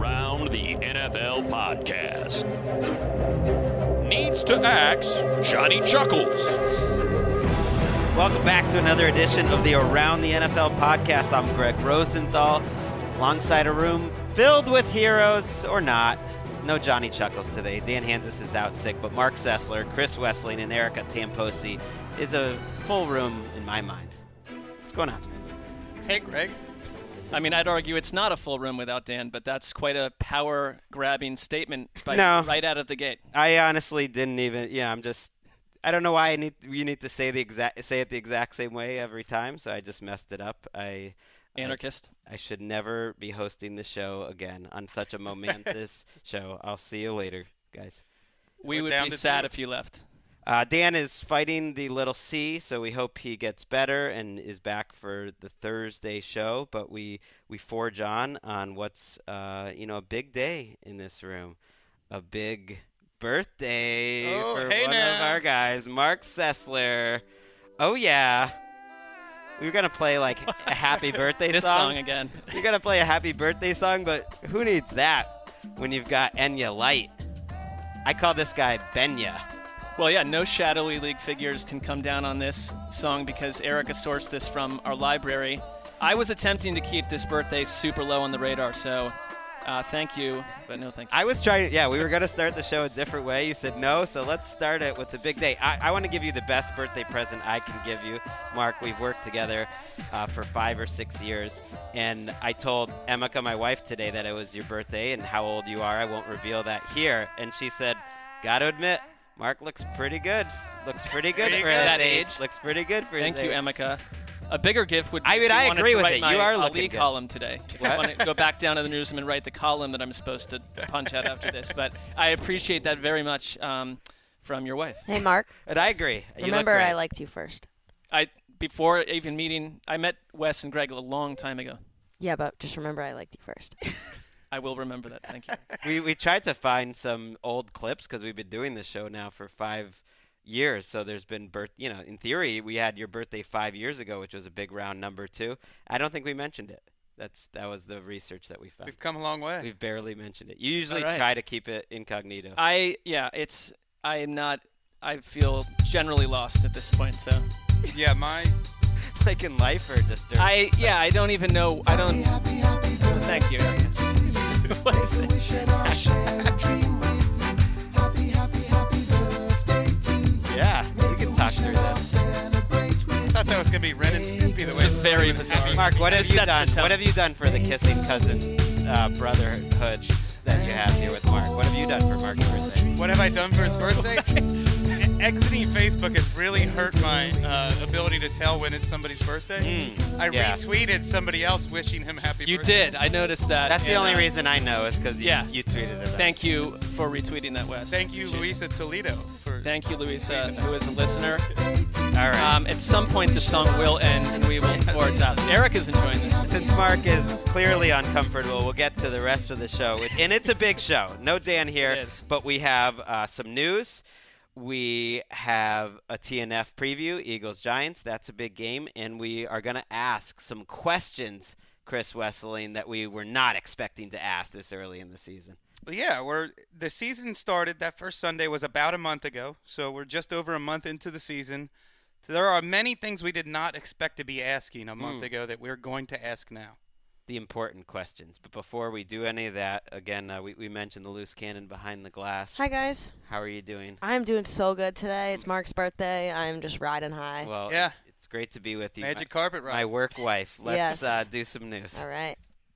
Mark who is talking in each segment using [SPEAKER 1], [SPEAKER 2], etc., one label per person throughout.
[SPEAKER 1] Around the NFL podcast. Needs to axe Johnny Chuckles.
[SPEAKER 2] Welcome back to another edition of the Around the NFL podcast. I'm Greg Rosenthal, alongside a room filled with heroes, or not. No Johnny Chuckles today. Dan Hansis is out sick, but Mark Sessler, Chris Wesseling, and Erica Tamposi is a full room in my mind. What's going on?
[SPEAKER 3] Hey, Greg.
[SPEAKER 4] I mean, I'd argue it's not a full room without Dan, but that's quite a power-grabbing statement right out of the gate.
[SPEAKER 2] I honestly didn't even. I don't know why you need to say it the exact same way every time, so I just messed it up.
[SPEAKER 4] Anarchist.
[SPEAKER 2] I should never be hosting the show again on such a momentous show. I'll see you later, guys.
[SPEAKER 4] We would be sad if you left.
[SPEAKER 2] Dan is fighting the little C, so we hope he gets better and is back for the Thursday show. But we forge on what's a big day in this room, a big birthday for one of our guys, Mark Sessler. Oh yeah, we were gonna play like a happy birthday
[SPEAKER 4] this song again.
[SPEAKER 2] We're gonna play a happy birthday song, but who needs that when you've got Enya Light? I call this guy Benya.
[SPEAKER 4] Well, yeah, no Shadowy League figures can come down on this song because Erica sourced this from our library. I was attempting to keep this birthday super low on the radar, so thank you, but no thank you.
[SPEAKER 2] I was trying, we were going to start the show a different way. You said no, so let's start it with the big day. I want to give you the best birthday present I can give you. Mark, we've worked together for 5 or 6 years, and I told Emeka, my wife, today that it was your birthday and how old you are. I won't reveal that here. And she said, got to admit, Mark looks pretty good. Looks pretty good for
[SPEAKER 4] that
[SPEAKER 2] age.
[SPEAKER 4] age.
[SPEAKER 2] Looks pretty good for his age.
[SPEAKER 4] Thank you, Emeka. A bigger gift would be
[SPEAKER 2] I agree with
[SPEAKER 4] write
[SPEAKER 2] it.
[SPEAKER 4] My
[SPEAKER 2] You are
[SPEAKER 4] Ali
[SPEAKER 2] looking good.
[SPEAKER 4] column today. I want to go back down to the newsroom and write the column that I'm supposed to punch out after this. But I appreciate that very much from your wife.
[SPEAKER 5] Hey, Mark.
[SPEAKER 2] And I agree.
[SPEAKER 5] Remember, I liked you first.
[SPEAKER 4] Before even meeting, I met Wes and Greg a long time ago.
[SPEAKER 5] Yeah, but just remember I liked you first.
[SPEAKER 4] I will remember that. Thank you.
[SPEAKER 2] We tried to find some old clips because we've been doing this show now for 5 years. So there's been in theory, we had your birthday 5 years ago, which was a big round number too. I don't think we mentioned it. That was the research that we found.
[SPEAKER 3] We've come a long way.
[SPEAKER 2] We've barely mentioned it. You usually try to keep it incognito.
[SPEAKER 4] I feel generally lost at this point. So.
[SPEAKER 3] Yeah,
[SPEAKER 2] like in life or just during
[SPEAKER 4] I don't even know. I don't. Thank you. What is this?
[SPEAKER 2] Yeah, you can talk through this.
[SPEAKER 3] I thought that was going to be Ren and Stimpy.
[SPEAKER 4] It's very bizarre.
[SPEAKER 2] Mark, what have you done? What have you done for the kissing cousin brotherhood that you have here with Mark? What have you done for Mark's birthday?
[SPEAKER 3] What have I done for his birthday? Exiting Facebook has really hurt my ability to tell when it's somebody's birthday. I retweeted somebody else wishing him happy birthday.
[SPEAKER 4] You did. I noticed that.
[SPEAKER 2] That's the only reason I know is because you tweeted it.
[SPEAKER 4] Thank you for retweeting that, Wes.
[SPEAKER 3] Thank you, Luisa Toledo.
[SPEAKER 4] Thank you, Luisa, who is a listener.
[SPEAKER 2] All right.
[SPEAKER 4] At some point, the song will end, and we will forge up. Eric is enjoying this.
[SPEAKER 2] Since Mark is clearly uncomfortable, we'll get to the rest of the show. And it's a big show. No Dan here, but we have some news. We have a TNF preview, Eagles-Giants. That's a big game. And we are going to ask some questions, Chris Wesseling, that we were not expecting to ask this early in the season.
[SPEAKER 3] Yeah, the season started. That first Sunday was about a month ago, so we're just over a month into the season. So there are many things we did not expect to be asking a month ago that we're going to ask now.
[SPEAKER 2] The important questions. But before we do any of that, again, we mentioned the loose cannon behind the glass.
[SPEAKER 5] Hi, guys.
[SPEAKER 2] How are you doing?
[SPEAKER 5] I'm doing so good today. It's Mark's birthday. I'm just riding high.
[SPEAKER 2] Well, it's great to be with you.
[SPEAKER 3] Magic carpet ride.
[SPEAKER 2] My work wife. Let's do some news.
[SPEAKER 5] All right.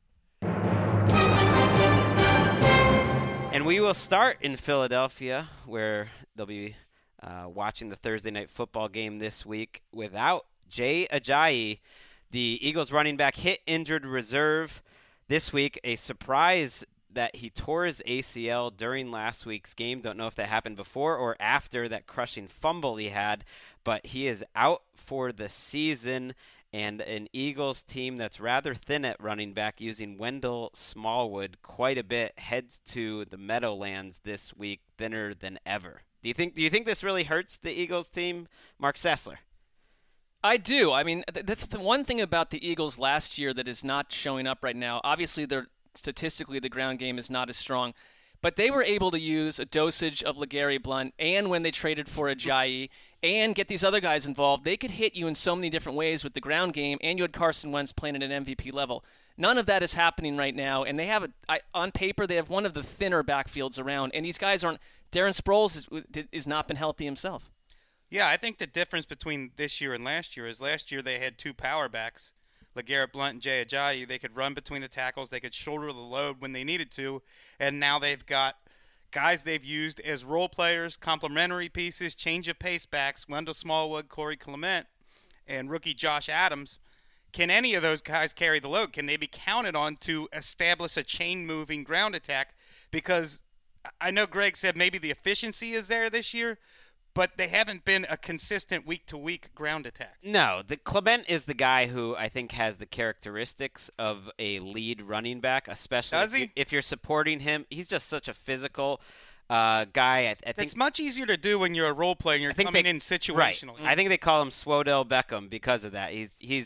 [SPEAKER 2] And we will start in Philadelphia, where they'll be watching the Thursday night football game this week without Jay Ajayi. The Eagles running back hit injured reserve this week. A surprise that he tore his ACL during last week's game. Don't know if that happened before or after that crushing fumble he had, but he is out for the season. And an Eagles team that's rather thin at running back, using Wendell Smallwood quite a bit, heads to the Meadowlands this week, thinner than ever. Do you think this really hurts the Eagles team, Mark Sessler?
[SPEAKER 4] I do. I mean, the one thing about the Eagles last year that is not showing up right now, obviously they're statistically the ground game is not as strong. But they were able to use a dosage of LeGarrette Blount, and when they traded for Ajayi, and get these other guys involved, they could hit you in so many different ways with the ground game, and you had Carson Wentz playing at an MVP level. None of that is happening right now, and they have, on paper, they have one of the thinner backfields around, and these guys aren't – Darren Sproles has not been healthy himself.
[SPEAKER 3] Yeah, I think the difference between this year and last year is last year they had two power backs, LeGarrette Blount and Jay Ajayi. They could run between the tackles. They could shoulder the load when they needed to. And now they've got guys they've used as role players, complementary pieces, change of pace backs, Wendell Smallwood, Corey Clement, and rookie Josh Adams. Can any of those guys carry the load? Can they be counted on to establish a chain-moving ground attack? Because I know Greg said maybe the efficiency is there this year, but they haven't been a consistent week-to-week ground attack.
[SPEAKER 2] No, Clement is the guy who I think has the characteristics of a lead running back, especially if you're supporting him. He's just such a physical guy. I think
[SPEAKER 3] it's much easier to do when you're a role player and you're coming in situationally.
[SPEAKER 2] Right. I think they call him Swodell Beckham because of that.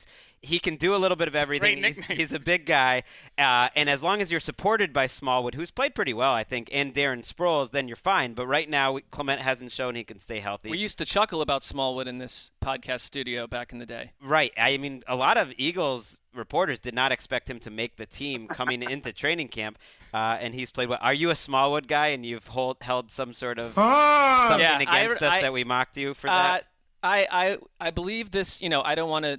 [SPEAKER 2] He can do a little bit of everything. He's a big guy, and as long as you're supported by Smallwood, who's played pretty well, I think, and Darren Sproles, then you're fine. But right now, Clement hasn't shown he can stay healthy.
[SPEAKER 4] We used to chuckle about Smallwood in this podcast studio back in the day.
[SPEAKER 2] Right. I mean, a lot of Eagles reporters did not expect him to make the team coming into training camp, and he's played well. Are you a Smallwood guy, and you've held some sort of something against us that we mocked you for that?
[SPEAKER 4] I believe this. I don't want to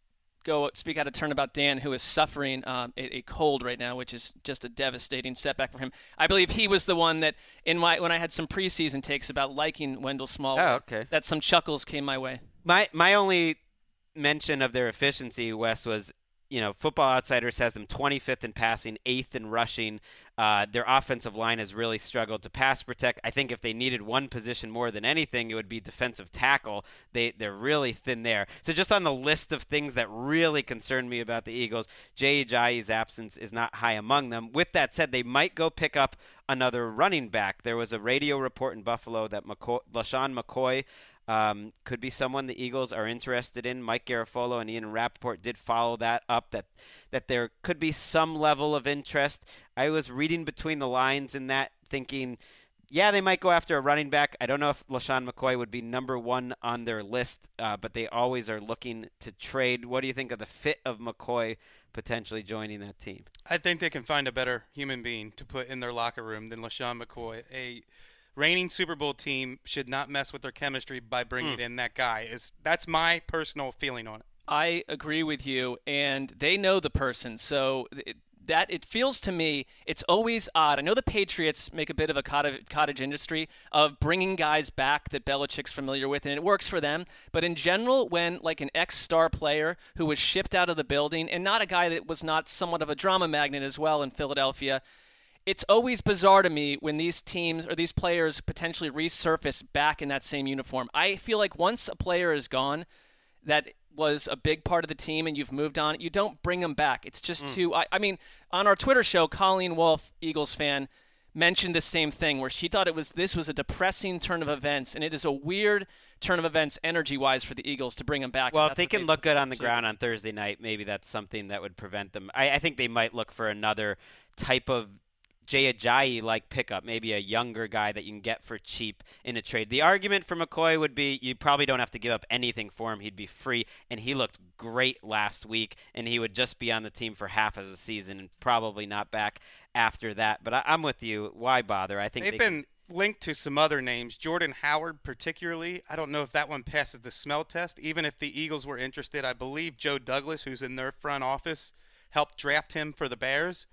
[SPEAKER 4] go speak out of turn about Dan, who is suffering a cold right now, which is just a devastating setback for him. I believe he was the one that when I had some preseason takes about liking Wendell Smallwood, that some chuckles came my way.
[SPEAKER 2] My only mention of their efficiency, Wes, was Football Outsiders has them 25th in passing, 8th in rushing. Their offensive line has really struggled to pass protect. I think if they needed one position more than anything, it would be defensive tackle. They're really thin there. So just on the list of things that really concern me about the Eagles, Jay Ajayi's absence is not high among them. With that said, they might go pick up another running back. There was a radio report in Buffalo that LaShawn McCoy could be someone the Eagles are interested in. Mike Garafolo and Ian Rappaport did follow that up, that there could be some level of interest. I was reading between the lines in that, thinking, yeah, they might go after a running back. I don't know if LaShawn McCoy would be number one on their list, but they always are looking to trade. What do you think of the fit of McCoy potentially joining that team?
[SPEAKER 3] I think they can find a better human being to put in their locker room than LaShawn McCoy. A reigning Super Bowl team should not mess with their chemistry by bringing in that guy. That's my personal feeling on it.
[SPEAKER 4] I agree with you, and they know the person, so it feels to me it's always odd. I know the Patriots make a bit of a cottage industry of bringing guys back that Belichick's familiar with, and it works for them. But in general, when like an ex-star player who was shipped out of the building, and not a guy that was not somewhat of a drama magnet as well in Philadelphia, it's always bizarre to me when these teams or these players potentially resurface back in that same uniform. I feel like once a player is gone that was a big part of the team and you've moved on, you don't bring them back. It's just too – I mean, on our Twitter show, Colleen Wolfe, Eagles fan, mentioned the same thing where she thought this was a depressing turn of events, and it is a weird turn of events energy-wise for the Eagles to bring them back.
[SPEAKER 2] Well, if they can look good on the ground on Thursday night, maybe that's something that would prevent them. I think they might look for another type of Jay Ajayi-like pickup, maybe a younger guy that you can get for cheap in a trade. The argument for McCoy would be you probably don't have to give up anything for him. He'd be free, and he looked great last week, and he would just be on the team for half of the season and probably not back after that. But I'm with you. Why bother? I think
[SPEAKER 3] they've been linked to some other names. Jordan Howard particularly. I don't know if that one passes the smell test. Even if the Eagles were interested, I believe Joe Douglas, who's in their front office, helped draft him for the Bears.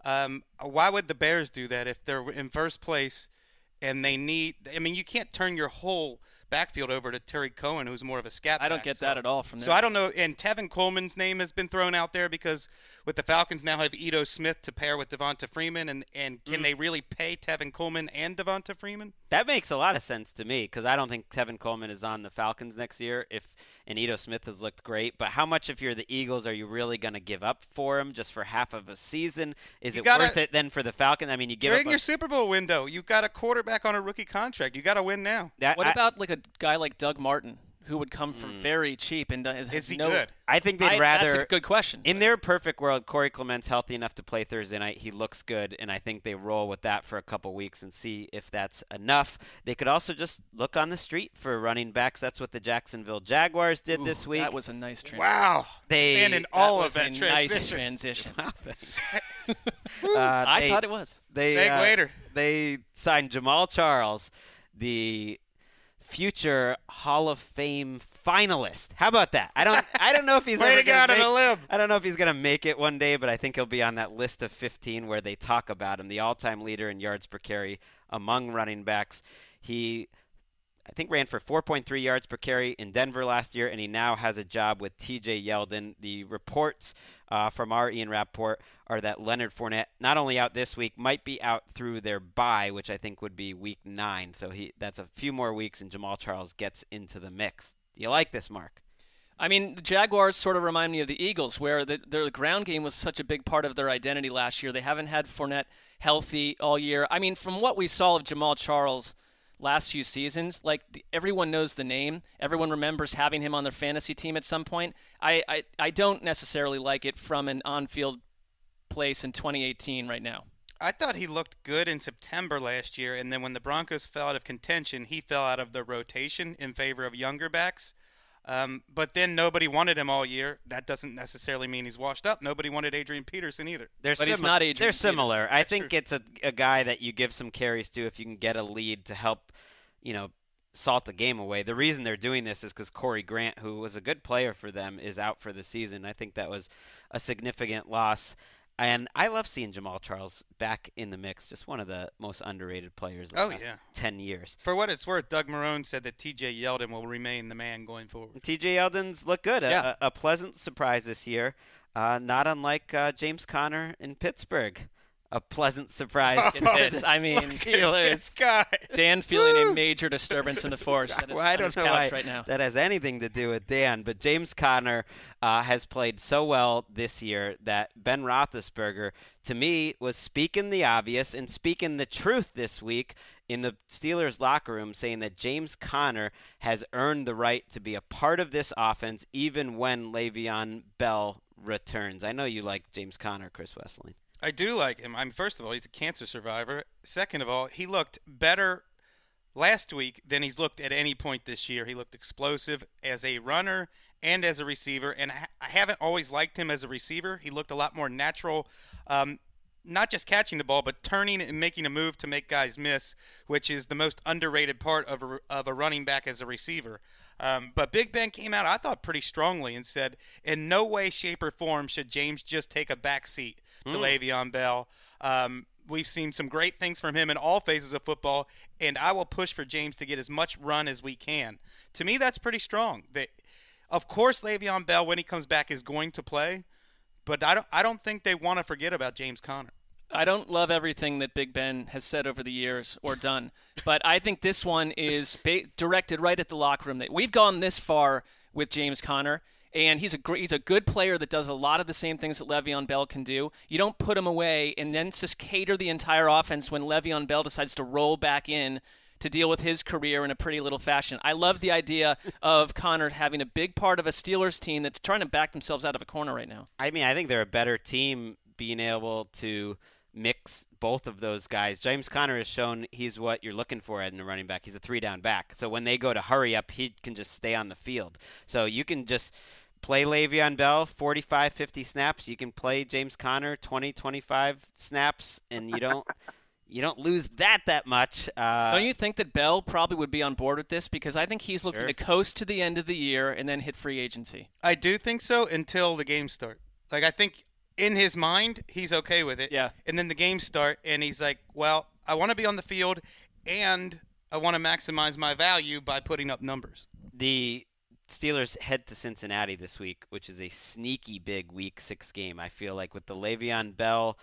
[SPEAKER 3] Why would the Bears do that if they're in first place and they need – I mean, you can't turn your whole backfield over to Terry Cohen, who's more of a scat back.
[SPEAKER 4] I don't get that at all from them.
[SPEAKER 3] So I don't know. And Tevin Coleman's name has been thrown out there because with the Falcons now have Ito Smith to pair with Devonta Freeman. And can they really pay Tevin Coleman and Devonta Freeman?
[SPEAKER 2] That makes a lot of sense to me because I don't think Tevin Coleman is on the Falcons next year and Ito Smith has looked great. But how much, if you're the Eagles, are you really going to give up for him just for half of a season? Is it worth it then for the Falcons? I mean, you're
[SPEAKER 3] in your Super Bowl window. You've got a quarterback on a rookie contract. You got to win now.
[SPEAKER 4] What about like a guy like Doug Martin, who would come for very cheap and
[SPEAKER 3] Is he
[SPEAKER 4] no.
[SPEAKER 3] good?
[SPEAKER 2] I think they'd rather.
[SPEAKER 4] That's a good question.
[SPEAKER 2] In their perfect world, Corey Clement's healthy enough to play Thursday night. He looks good, and I think they roll with that for a couple weeks and see if that's enough. They could also just look on the street for running backs. That's what the Jacksonville Jaguars did this week.
[SPEAKER 4] That was a nice transition.
[SPEAKER 3] Wow. And in all of that
[SPEAKER 4] nice transition.
[SPEAKER 2] I
[SPEAKER 4] thought it was.
[SPEAKER 2] They signed Jamal Charles, the future Hall of Fame finalist. How about that? I don't know if he's
[SPEAKER 3] Way
[SPEAKER 2] ever
[SPEAKER 3] to go out on a limb.
[SPEAKER 2] I don't know if he's gonna make it one day, but I think he'll be on that list of 15 where they talk about him, the all-time leader in yards per carry among running backs. He, I think, ran for 4.3 yards per carry in Denver last year, and he now has a job with TJ Yeldon. The reports from our Ian Rappaport are that Leonard Fournette, not only out this week, might be out through their bye, which I think would be week 9. So that's a few more weeks, and Jamal Charles gets into the mix. Do you like this, Mark?
[SPEAKER 4] I mean, the Jaguars sort of remind me of the Eagles, where their ground game was such a big part of their identity last year. They haven't had Fournette healthy all year. I mean, from what we saw of Jamal Charles last few seasons, everyone knows the name. Everyone remembers having him on their fantasy team at some point. I don't necessarily like it from an on-field place in 2018 right now.
[SPEAKER 3] I thought he looked good in September last year, and then when the Broncos fell out of contention, he fell out of the rotation in favor of younger backs. But then nobody wanted him all year. That doesn't necessarily mean he's washed up. Nobody wanted Adrian Peterson either.
[SPEAKER 4] He's not Adrian
[SPEAKER 2] They're similar.
[SPEAKER 4] Peterson.
[SPEAKER 2] I think it's a guy that you give some carries to if you can get a lead to help, salt the game away. The reason they're doing this is because Corey Grant, who was a good player for them, is out for the season. I think that was a significant loss. And I love seeing Jamal Charles back in the mix. Just one of the most underrated players in the last 10 years.
[SPEAKER 3] For what it's worth, Doug Marrone said that TJ Yeldon will remain the man going forward.
[SPEAKER 2] TJ Yeldon's looked good.
[SPEAKER 4] Yeah.
[SPEAKER 2] A pleasant surprise this year. Not unlike James Conner in Pittsburgh. A pleasant surprise.
[SPEAKER 4] I mean,
[SPEAKER 3] this guy.
[SPEAKER 4] Dan feeling a major disturbance in the force at his,
[SPEAKER 2] I don't know why
[SPEAKER 4] right now.
[SPEAKER 2] that has anything to do with Dan, but James Conner has played so well this year that Ben Roethlisberger, to me, was speaking the obvious and speaking the truth this week in the Steelers locker room, saying that James Conner has earned the right to be a part of this offense even when Le'Veon Bell returns. I know you like James Conner, Chris Wesseling.
[SPEAKER 3] I do like him. I mean, first of all, he's a cancer survivor. Second of all, he looked better last week than he's looked at any point this year. He looked explosive as a runner and as a receiver, and I haven't always liked him as a receiver. He looked a lot more natural, not just catching the ball, but turning and making a move to make guys miss, which is the most underrated part of a running back as a receiver. But Big Ben came out, I thought, pretty strongly and said, in no way, shape, or form should James just take a back seat to Le'Veon Bell. We've seen some great things from him in all phases of football, and I will push for James to get as much run as we can. To me, that's pretty strong. Of course, Le'Veon Bell, when he comes back, is going to play, but I don't think they want to forget about James Conner.
[SPEAKER 4] I don't love everything that Big Ben has said over the years or done, but I think this one is directed right at the locker room. We've gone this far with James Conner, and he's a good player that does a lot of the same things that Le'Veon Bell can do. You don't put him away and then just cater the entire offense when Le'Veon Bell decides to roll back in to deal with his career in a pretty little fashion. I love the idea of Conner having a big part of a Steelers team that's trying to back themselves out of a corner right now.
[SPEAKER 2] I mean, I think they're a better team being able to mix both of those guys. James Conner has shown he's what you're looking for in a running back. He's a 3-down back. So when they go to hurry up, he can just stay on the field. So you can just play Le'Veon Bell 45, 50 snaps. You can play James Conner 20, 25 snaps, and you don't lose that much.
[SPEAKER 4] Don't you think that Bell probably would be on board with this? Because I think he's looking to coast to the end of the year and then hit free agency.
[SPEAKER 3] I do think so until the games start. I think in his mind, he's okay with it.
[SPEAKER 4] Yeah.
[SPEAKER 3] And then the games start, and he's like, well, I want to be on the field, and I want to maximize my value by putting up numbers.
[SPEAKER 2] The Steelers head to Cincinnati this week, which is a sneaky big Week 6 game. I feel like with the Le'Veon Bell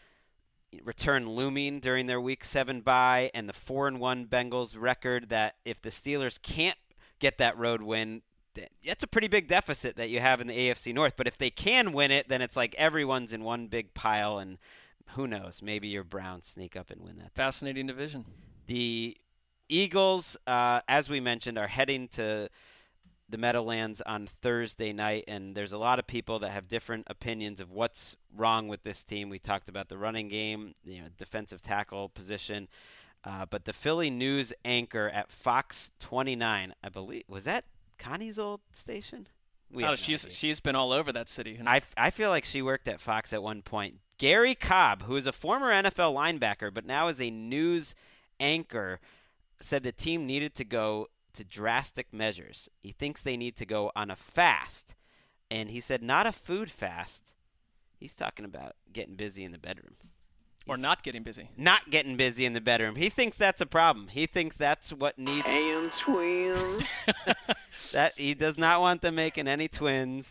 [SPEAKER 2] return looming during their Week 7 bye and the 4-1 Bengals record, that if the Steelers can't get that road win, that's a pretty big deficit that you have in the AFC North. But if they can win it, then it's like everyone's in one big pile, and who knows, maybe your Browns sneak up and win that.
[SPEAKER 4] Fascinating division.
[SPEAKER 2] The Eagles, as we mentioned, are heading to the Meadowlands on Thursday night, and there's a lot of people that have different opinions of what's wrong with this team. We talked about the running game, defensive tackle position, but the Philly news anchor at Fox 29, I believe, was that Connie's old station?
[SPEAKER 4] She's been all over that city.
[SPEAKER 2] I feel like she worked at Fox at one point. Gary Cobb, who is a former NFL linebacker but now is a news anchor, said the team needed to go to drastic measures. He thinks they need to go on a fast. And he said not a food fast. He's talking about getting busy in the bedroom.
[SPEAKER 4] Or not getting busy.
[SPEAKER 2] Not getting busy in the bedroom. He thinks that's a problem. He thinks that's what needs.
[SPEAKER 6] Damn twins.
[SPEAKER 2] That he does not want them making any twins,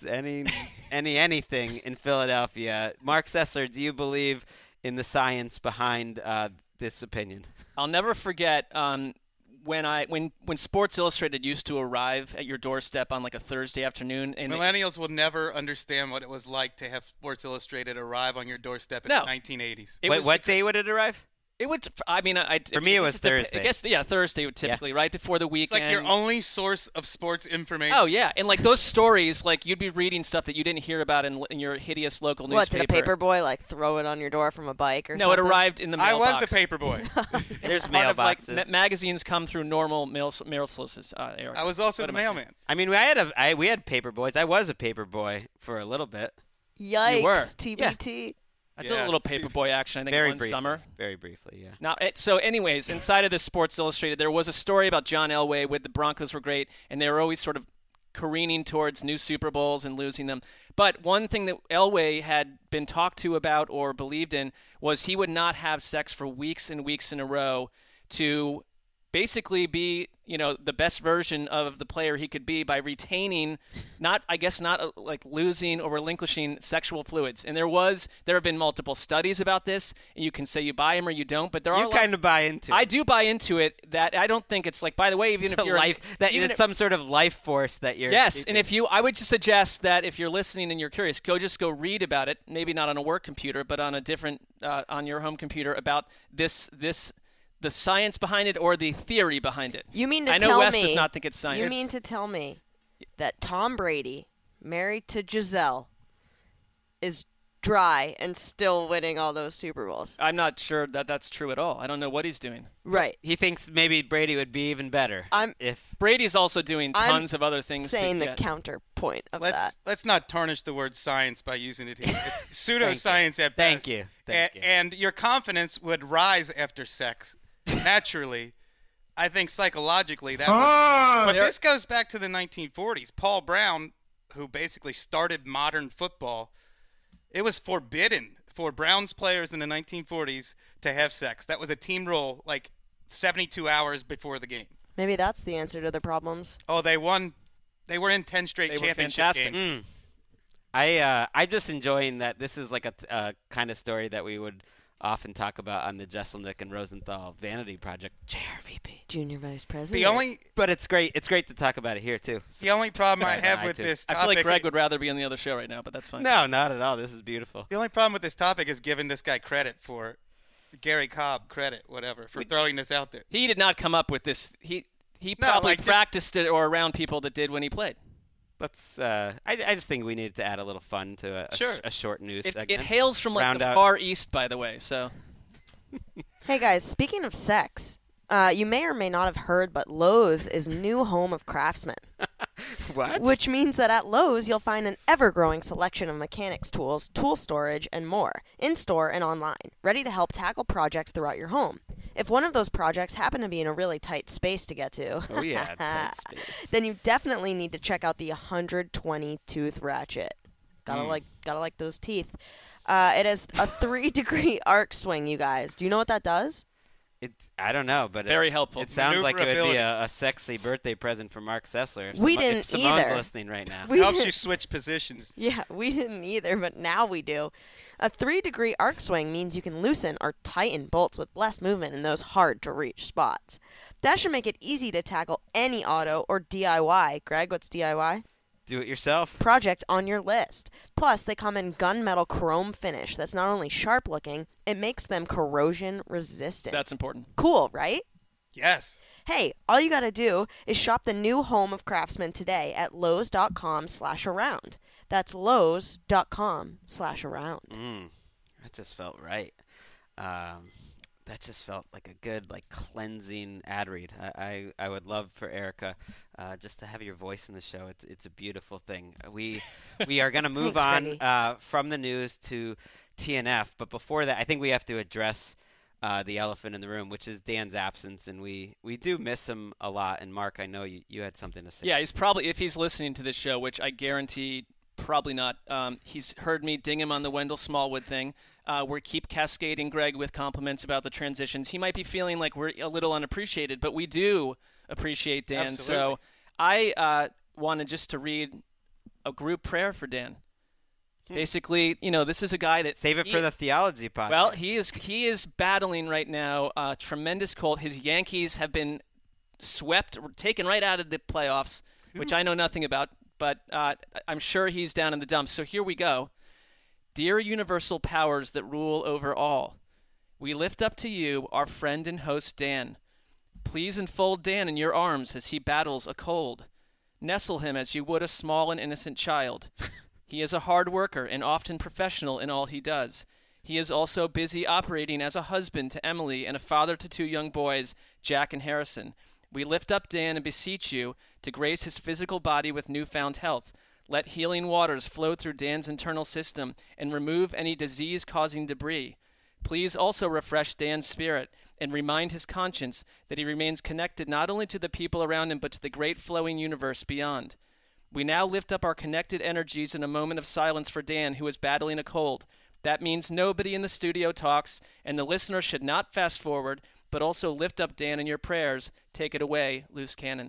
[SPEAKER 2] anything in Philadelphia. Mark Sessler, do you believe in the science behind this opinion?
[SPEAKER 4] I'll never forget when Sports Illustrated used to arrive at your doorstep on like a Thursday afternoon. And
[SPEAKER 3] Millennials will never understand what it was like to have Sports Illustrated arrive on your doorstep in the 1980s.
[SPEAKER 2] What day would it arrive?
[SPEAKER 4] It would. I mean,
[SPEAKER 2] for me, it was Thursday.
[SPEAKER 4] I guess, Thursday would typically, right before the weekend.
[SPEAKER 3] It's like your only source of sports information.
[SPEAKER 4] Oh yeah, and like those stories, like you'd be reading stuff that you didn't hear about in your hideous local newspaper.
[SPEAKER 5] What, did a paper boy throw it on your door from a bike or something?
[SPEAKER 4] No, it arrived in the mailbox.
[SPEAKER 3] I was the paper boy.
[SPEAKER 2] There's
[SPEAKER 4] mailboxes. Magazines come through normal mail sources.
[SPEAKER 3] I was also the mailman.
[SPEAKER 2] I mean, we had paper boys. I was a paper boy for a little bit.
[SPEAKER 5] Yikes!
[SPEAKER 4] You were.
[SPEAKER 5] TBT.
[SPEAKER 2] Yeah.
[SPEAKER 4] I did a little paperboy action, I think, one summer.
[SPEAKER 2] Very briefly, yeah.
[SPEAKER 4] Now, so anyways, inside of the Sports Illustrated, there was a story about John Elway with the Broncos were great, and they were always sort of careening towards new Super Bowls and losing them. But one thing that Elway had been talked to about or believed in was he would not have sex for weeks and weeks in a row to basically be, the best version of the player he could be by retaining, not losing or relinquishing sexual fluids. And there have been multiple studies about this, and you can say you buy them or you don't, but
[SPEAKER 2] you kind of buy into it.
[SPEAKER 4] I do buy into it. That I don't think it's like, by the way,
[SPEAKER 2] it's some sort of life force that you're.
[SPEAKER 4] Yes, and I would just suggest that if you're listening and you're curious, go read about it. Maybe not on a work computer, but on a different on your home computer about this. The science behind it or the theory behind it.
[SPEAKER 5] You mean to
[SPEAKER 4] I know
[SPEAKER 5] tell
[SPEAKER 4] Wes
[SPEAKER 5] me,
[SPEAKER 4] does not think it's science.
[SPEAKER 5] You mean to tell me that Tom Brady, married to Giselle, is dry and still winning all those Super Bowls?
[SPEAKER 4] I'm not sure that that's true at all. I don't know what he's doing.
[SPEAKER 5] Right.
[SPEAKER 2] He thinks maybe Brady would be even better. If
[SPEAKER 4] Brady's also doing tons of other things.
[SPEAKER 5] Saying the counterpoint of that.
[SPEAKER 3] Let's not tarnish the word science by using it here. It's pseudoscience at best.
[SPEAKER 2] Thank you.
[SPEAKER 3] And your confidence would rise after sex. Naturally, I think psychologically but this goes back to the 1940s. Paul Brown, who basically started modern football, it was forbidden for Browns players in the 1940s to have sex. That was a team rule, like 72 hours before the game.
[SPEAKER 5] Maybe that's the answer to the problems.
[SPEAKER 3] Oh, they won. They were in 10 straight championship games.
[SPEAKER 2] I'm just enjoying that this is like a kind of story that we would often talk about on the Jesselnick and Rosenthal Vanity Project. JRVP.
[SPEAKER 5] Junior Vice President.
[SPEAKER 2] But it's great. It's great to talk about it here, too.
[SPEAKER 3] The only problem I have with this topic...
[SPEAKER 4] I feel like Greg would rather be on the other show right now, but that's fine.
[SPEAKER 2] No, not at all. This is beautiful.
[SPEAKER 3] The only problem with this topic is giving this guy credit for... Gary Cobb credit, whatever, for throwing this out there.
[SPEAKER 4] He did not come up with this. He probably practiced it or around people that did when he played.
[SPEAKER 2] Let's. I just think we needed to add a little fun to a short news segment.
[SPEAKER 4] It hails from the Far East, by the way. So.
[SPEAKER 5] Hey guys, speaking of sex, you may or may not have heard, but Lowe's is new home of Craftsman.
[SPEAKER 2] What?
[SPEAKER 5] Which means that at Lowe's you'll find an ever-growing selection of mechanics tools, tool storage, and more, in-store and online, ready to help tackle projects throughout your home. If one of those projects happen to be in a really tight space to get to,
[SPEAKER 2] tight space,
[SPEAKER 5] then you definitely need to check out the 120 tooth ratchet. Gotta like those teeth. It has a 3-degree arc swing, you guys. Do you know what that does?
[SPEAKER 2] I don't know, but
[SPEAKER 4] very helpful.
[SPEAKER 2] It sounds like it would be a sexy birthday present for Mark Sessler.
[SPEAKER 5] If Simone's
[SPEAKER 2] listening right now.
[SPEAKER 3] It helps you switch positions.
[SPEAKER 5] Yeah, we didn't either, but now we do. A 3-degree arc swing means you can loosen or tighten bolts with less movement in those hard-to-reach spots. That should make it easy to tackle any auto or DIY. Greg, what's DIY?
[SPEAKER 2] Do it yourself.
[SPEAKER 5] Project on your list. Plus, they come in gunmetal chrome finish that's not only sharp looking, it makes them corrosion resistant.
[SPEAKER 4] That's important.
[SPEAKER 5] Cool, right?
[SPEAKER 3] Yes.
[SPEAKER 5] Hey, all you gotta do is shop the new home of Craftsman today at lowes.com/around. That's lowes.com/around.
[SPEAKER 2] That just felt right. That just felt like a good, cleansing ad read. I would love for Erica just to have your voice in the show. It's a beautiful thing. We are going to move
[SPEAKER 5] Thanks,
[SPEAKER 2] on from the news to TNF, but before that, I think we have to address the elephant in the room, which is Dan's absence, and we do miss him a lot. And Mark, I know you had something to say.
[SPEAKER 4] Yeah, he's probably, if he's listening to this show, which I guarantee probably not, he's heard me ding him on the Wendell Smallwood thing. We keep cascading Greg with compliments about the transitions. He might be feeling like we're a little unappreciated, but we do appreciate Dan.
[SPEAKER 3] Absolutely.
[SPEAKER 4] So I wanted just to read a group prayer for Dan. Basically, this is a guy that
[SPEAKER 2] Save it for the theology podcast.
[SPEAKER 4] Well, he is battling right now a tremendous cold. His Yankees have been swept, taken right out of the playoffs, which I know nothing about, but I'm sure he's down in the dumps. So here we go. Dear universal powers that rule over all, we lift up to you our friend and host Dan. Please enfold Dan in your arms as he battles a cold. Nestle him as you would a small and innocent child. He is a hard worker and often professional in all he does. He is also busy operating as a husband to Emily and a father to 2 young boys, Jack and Harrison. We lift up Dan and beseech you to grace his physical body with newfound health. Let healing waters flow through Dan's internal system and remove any disease-causing debris. Please also refresh Dan's spirit and remind his conscience that he remains connected not only to the people around him but to the great flowing universe beyond. We now lift up our connected energies in a moment of silence for Dan, who is battling a cold. That means nobody in the studio talks, and the listener should not fast forward, but also lift up Dan in your prayers. Take it away, Loose Cannon.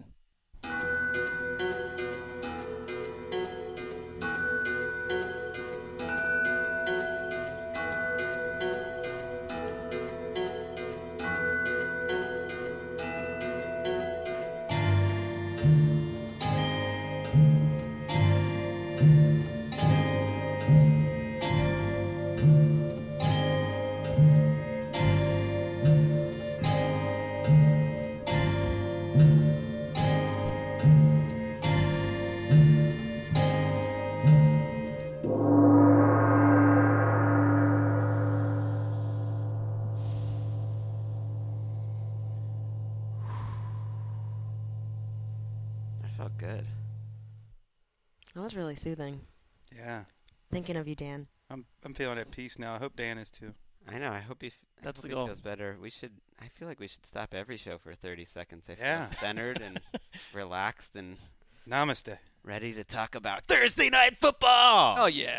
[SPEAKER 2] Felt good.
[SPEAKER 5] That was really soothing.
[SPEAKER 3] Yeah.
[SPEAKER 5] Thinking of you, Dan.
[SPEAKER 3] I'm feeling at peace now. I hope Dan is too.
[SPEAKER 2] I know. I hope he.
[SPEAKER 4] That's the
[SPEAKER 2] he
[SPEAKER 4] goal.
[SPEAKER 2] feels better. I feel like we should stop every show for 30 seconds. I
[SPEAKER 3] Yeah.
[SPEAKER 2] feel centered and relaxed and
[SPEAKER 3] Namaste.
[SPEAKER 2] ready to talk about Thursday night football.
[SPEAKER 4] Oh, yeah.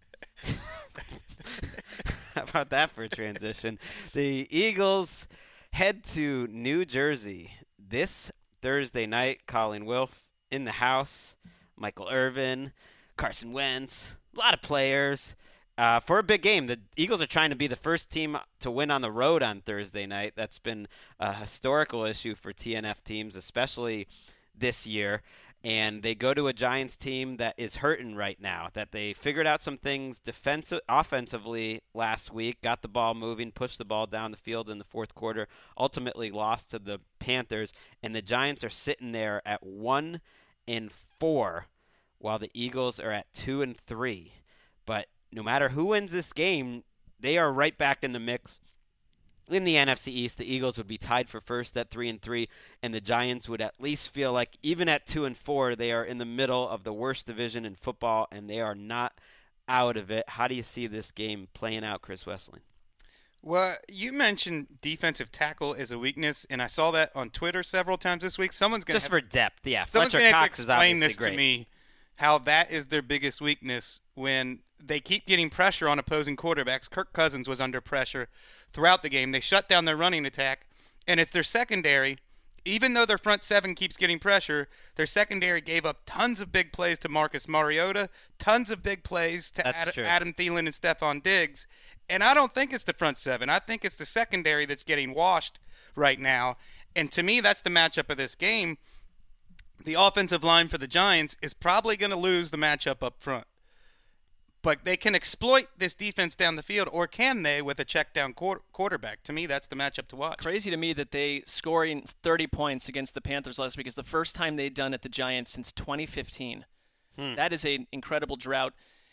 [SPEAKER 2] How about that for a transition? The Eagles head to New Jersey this Thursday night. Colin Wilf in the house, Michael Irvin, Carson Wentz, a lot of players. For a big game, the Eagles are trying to be the first team to win on the road on Thursday night. That's been a historical issue for TNF teams, especially this year. And they go to a Giants team that is hurting right now, that they figured out some things offensively last week, got the ball moving, pushed the ball down the field in the fourth quarter, ultimately lost to the Panthers. And the Giants are sitting there at 1-4, while the Eagles are at 2-3. But no matter who wins this game, they are right back in the mix. In the NFC East, the Eagles would be tied for first at 3-3, and the Giants would at least feel like even at 2-4, they are in the middle of the worst division in football, and they are not out of it. How do you see this game playing out, Chris Wessling?
[SPEAKER 3] Well, you mentioned defensive tackle as a weakness, and I saw that on Twitter several times this week. Someone's going
[SPEAKER 2] Just for depth, yeah.
[SPEAKER 3] Someone's
[SPEAKER 2] Fletcher
[SPEAKER 3] going to have
[SPEAKER 2] Cox
[SPEAKER 3] to
[SPEAKER 2] is
[SPEAKER 3] explain
[SPEAKER 2] obviously
[SPEAKER 3] this
[SPEAKER 2] great.
[SPEAKER 3] to me, how that is their biggest weakness when they keep getting pressure on opposing quarterbacks. Kirk Cousins was under pressure throughout the game. They shut down their running attack, and it's their secondary. Even though their front seven keeps getting pressure, their secondary gave up tons of big plays to Marcus Mariota, tons of big plays to Adam Thielen and Stephon Diggs. And I don't think it's the front seven. I think it's the secondary that's getting washed right now. And to me, that's the matchup of this game. The offensive line for the Giants is probably going to lose the matchup up front. But they can exploit this defense down the field, or can they with a check down quarterback? To me, that's the matchup to watch.
[SPEAKER 4] Crazy to me that they scoring 30 points against the Panthers last week is the first time they'd done it the Giants since 2015. That is an incredible drought.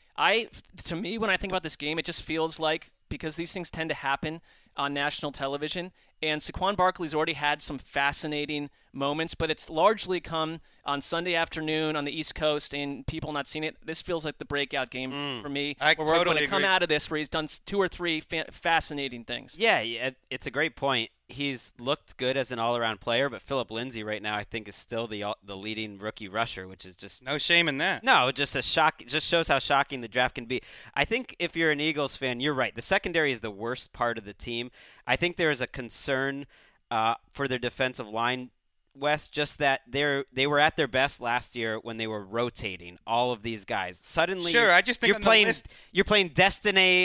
[SPEAKER 4] To me, when I think about this game, it just feels like, because these things tend to happen on national television, and Saquon Barkley's already had some fascinating moments, but it's largely come on Sunday afternoon on the East Coast and people not seeing it. This feels like the breakout game for me.
[SPEAKER 3] I
[SPEAKER 4] where
[SPEAKER 3] totally
[SPEAKER 4] we're going to come
[SPEAKER 3] agree.
[SPEAKER 4] out of this where he's done 2 or 3 fascinating things.
[SPEAKER 2] Yeah, it's a great point. He's looked good as an all-around player, but Phillip Lindsay right now I think is still the leading rookie rusher, which is just
[SPEAKER 3] No shame in that.
[SPEAKER 2] no, just a shock. Just shows how shocking the draft can be. I think if you're an Eagles fan, you're right. The secondary is the worst part of the team. I think there is a concern for their defensive line, Wes, just that they were at their best last year when they were rotating all of these guys. Suddenly,
[SPEAKER 3] Sure, I just think
[SPEAKER 2] you're
[SPEAKER 3] on the
[SPEAKER 2] playing
[SPEAKER 3] list-
[SPEAKER 2] you're playing Destiny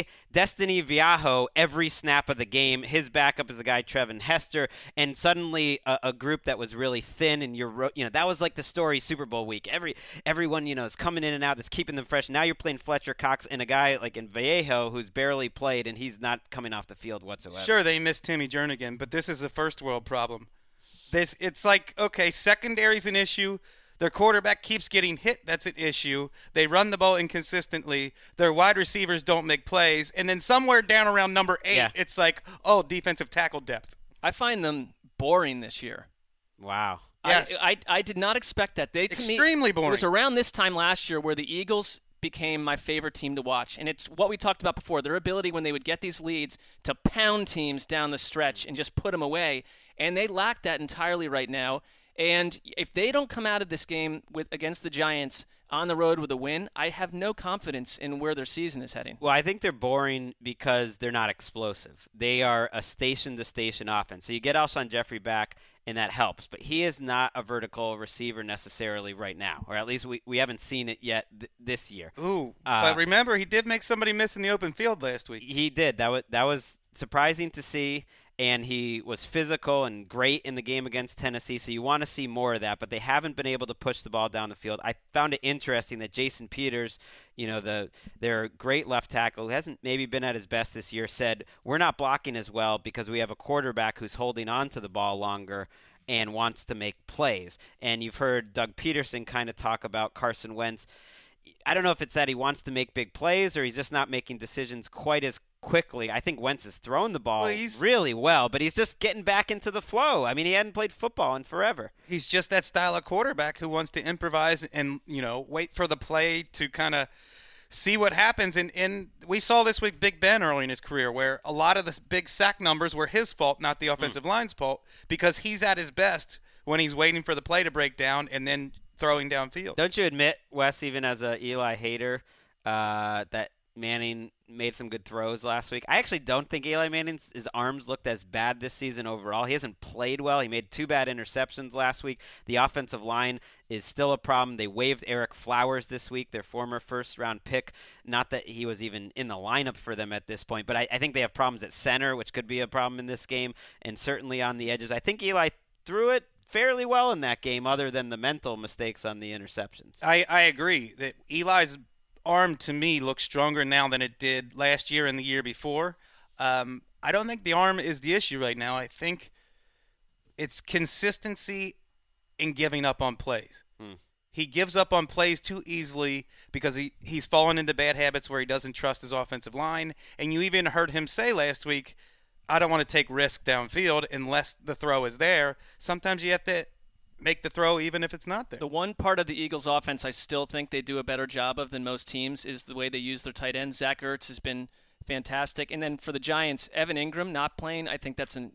[SPEAKER 2] Viajo every snap of the game. His backup is a guy Trevin Hester, and suddenly a group that was really thin, and that was like the story Super Bowl week. Everyone is coming in and out, that's keeping them fresh. Now you're playing Fletcher Cox and a guy like in Vallejo who's barely played, and he's not coming off the field whatsoever.
[SPEAKER 3] Sure, they missed Timmy Jernigan, but this is a first world problem. It's like, okay, secondary's an issue. Their quarterback keeps getting hit. That's an issue. They run the ball inconsistently. Their wide receivers don't make plays. And then somewhere down around number 8, It's like, defensive tackle depth.
[SPEAKER 4] I find them boring this year.
[SPEAKER 2] Wow.
[SPEAKER 3] Yes.
[SPEAKER 4] I did not expect that.
[SPEAKER 3] Extremely boring.
[SPEAKER 4] It was around this time last year where the Eagles became my favorite team to watch. And it's what we talked about before, their ability when they would get these leads to pound teams down the stretch and just put them away. And they lack that entirely right now. And if they don't come out of this game against the Giants on the road with a win, I have no confidence in where their season is heading.
[SPEAKER 2] Well, I think they're boring because they're not explosive. They are a station-to-station offense. So you get Alshon Jeffrey back, and that helps. But he is not a vertical receiver necessarily right now, or at least we haven't seen it yet this year.
[SPEAKER 3] Ooh, but remember, he did make somebody miss in the open field last week.
[SPEAKER 2] He did. That was surprising to see. And he was physical and great in the game against Tennessee, so you want to see more of that. But they haven't been able to push the ball down the field. I found it interesting that Jason Peters, their great left tackle, who hasn't maybe been at his best this year, said, we're not blocking as well because we have a quarterback who's holding on to the ball longer and wants to make plays. And you've heard Doug Peterson kind of talk about Carson Wentz. I don't know if it's that he wants to make big plays or he's just not making decisions quite as quickly. I think Wentz has thrown the ball really well, but he's just getting back into the flow. I mean, he hadn't played football in forever.
[SPEAKER 3] He's just that style of quarterback who wants to improvise and, wait for the play to kind of see what happens. And we saw this with Big Ben early in his career where a lot of the big sack numbers were his fault, not the offensive line's fault, because he's at his best when he's waiting for the play to break down and then throwing downfield.
[SPEAKER 2] Don't you admit, Wes, even as a Eli hater, that Manning made some good throws last week? I actually don't think Eli Manning's his arms looked as bad this season overall. He hasn't played well. He made 2 bad interceptions last week. The offensive line is still a problem. They waived Eric Flowers this week, their former first-round pick. Not that he was even in the lineup for them at this point, but I think they have problems at center, which could be a problem in this game, and certainly on the edges. I think Eli threw it fairly well in that game, other than the mental mistakes on the interceptions.
[SPEAKER 3] I agree that Eli's arm, to me, looks stronger now than it did last year and the year before. I don't think the arm is the issue right now. I think it's consistency in giving up on plays. He gives up on plays too easily because he's fallen into bad habits where he doesn't trust his offensive line. And you even heard him say last week, I don't want to take risk downfield unless the throw is there. Sometimes you have to make the throw even if it's not there.
[SPEAKER 4] The one part of the Eagles' offense I still think they do a better job of than most teams is the way they use their tight ends. Zach Ertz has been fantastic. And then for the Giants, Evan Ingram not playing, I think that's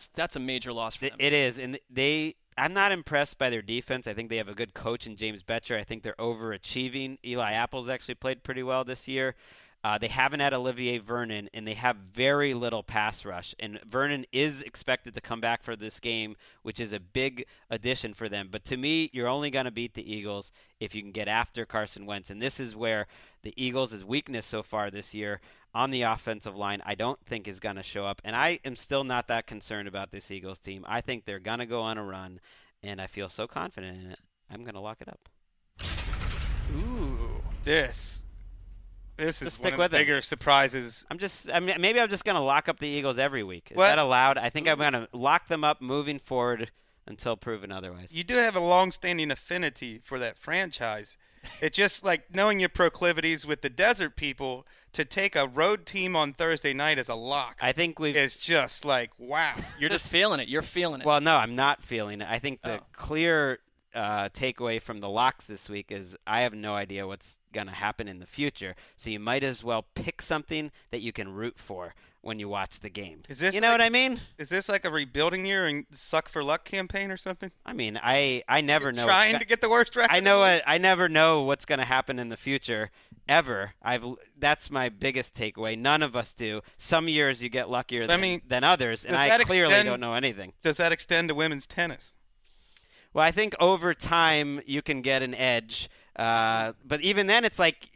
[SPEAKER 4] a major loss for them.
[SPEAKER 2] It is, and I'm not impressed by their defense. I think they have a good coach in James Betcher. I think they're overachieving. Eli Apple's actually played pretty well this year. They haven't had Olivier Vernon, and they have very little pass rush. And Vernon is expected to come back for this game, which is a big addition for them. But to me, you're only going to beat the Eagles if you can get after Carson Wentz. And this is where the Eagles' weakness so far this year on the offensive line, I don't think is going to show up. And I am still not that concerned about this Eagles team. I think they're going to go on a run, and I feel so confident in it. I'm going to lock it up.
[SPEAKER 4] Ooh.
[SPEAKER 3] This This is
[SPEAKER 2] Just
[SPEAKER 3] one
[SPEAKER 2] stick
[SPEAKER 3] of
[SPEAKER 2] with
[SPEAKER 3] the
[SPEAKER 2] it.
[SPEAKER 3] bigger surprises.
[SPEAKER 2] Maybe I'm just going to lock up the Eagles every week. Is
[SPEAKER 3] What?
[SPEAKER 2] that allowed? I think I'm going to lock them up moving forward until proven otherwise.
[SPEAKER 3] You do have a long-standing affinity for that franchise. It's just like knowing your proclivities with the Desert people to take a road team on Thursday night as a lock.
[SPEAKER 2] I think we've.
[SPEAKER 3] It's just like, wow.
[SPEAKER 4] You're just feeling it. You're feeling it.
[SPEAKER 2] Well, no, I'm not feeling it. I think the
[SPEAKER 4] Oh.
[SPEAKER 2] clear takeaway from the locks this week is I have no idea what's going to happen in the future. So you might as well pick something that you can root for when you watch the game.
[SPEAKER 3] Is this
[SPEAKER 2] you know
[SPEAKER 3] like-
[SPEAKER 2] what I mean?
[SPEAKER 3] Is this like a rebuilding year and suck for luck campaign or something?
[SPEAKER 2] I mean, I never know.
[SPEAKER 3] Trying to get the worst record.
[SPEAKER 2] I never know what's going to happen in the future ever. That's my biggest takeaway. None of us do. Some years you get luckier than others, and
[SPEAKER 3] does
[SPEAKER 2] I
[SPEAKER 3] that
[SPEAKER 2] clearly
[SPEAKER 3] extend-
[SPEAKER 2] don't know anything.
[SPEAKER 3] Does that extend to women's tennis?
[SPEAKER 2] Well, I think over time you can get an edge, but even then, it's like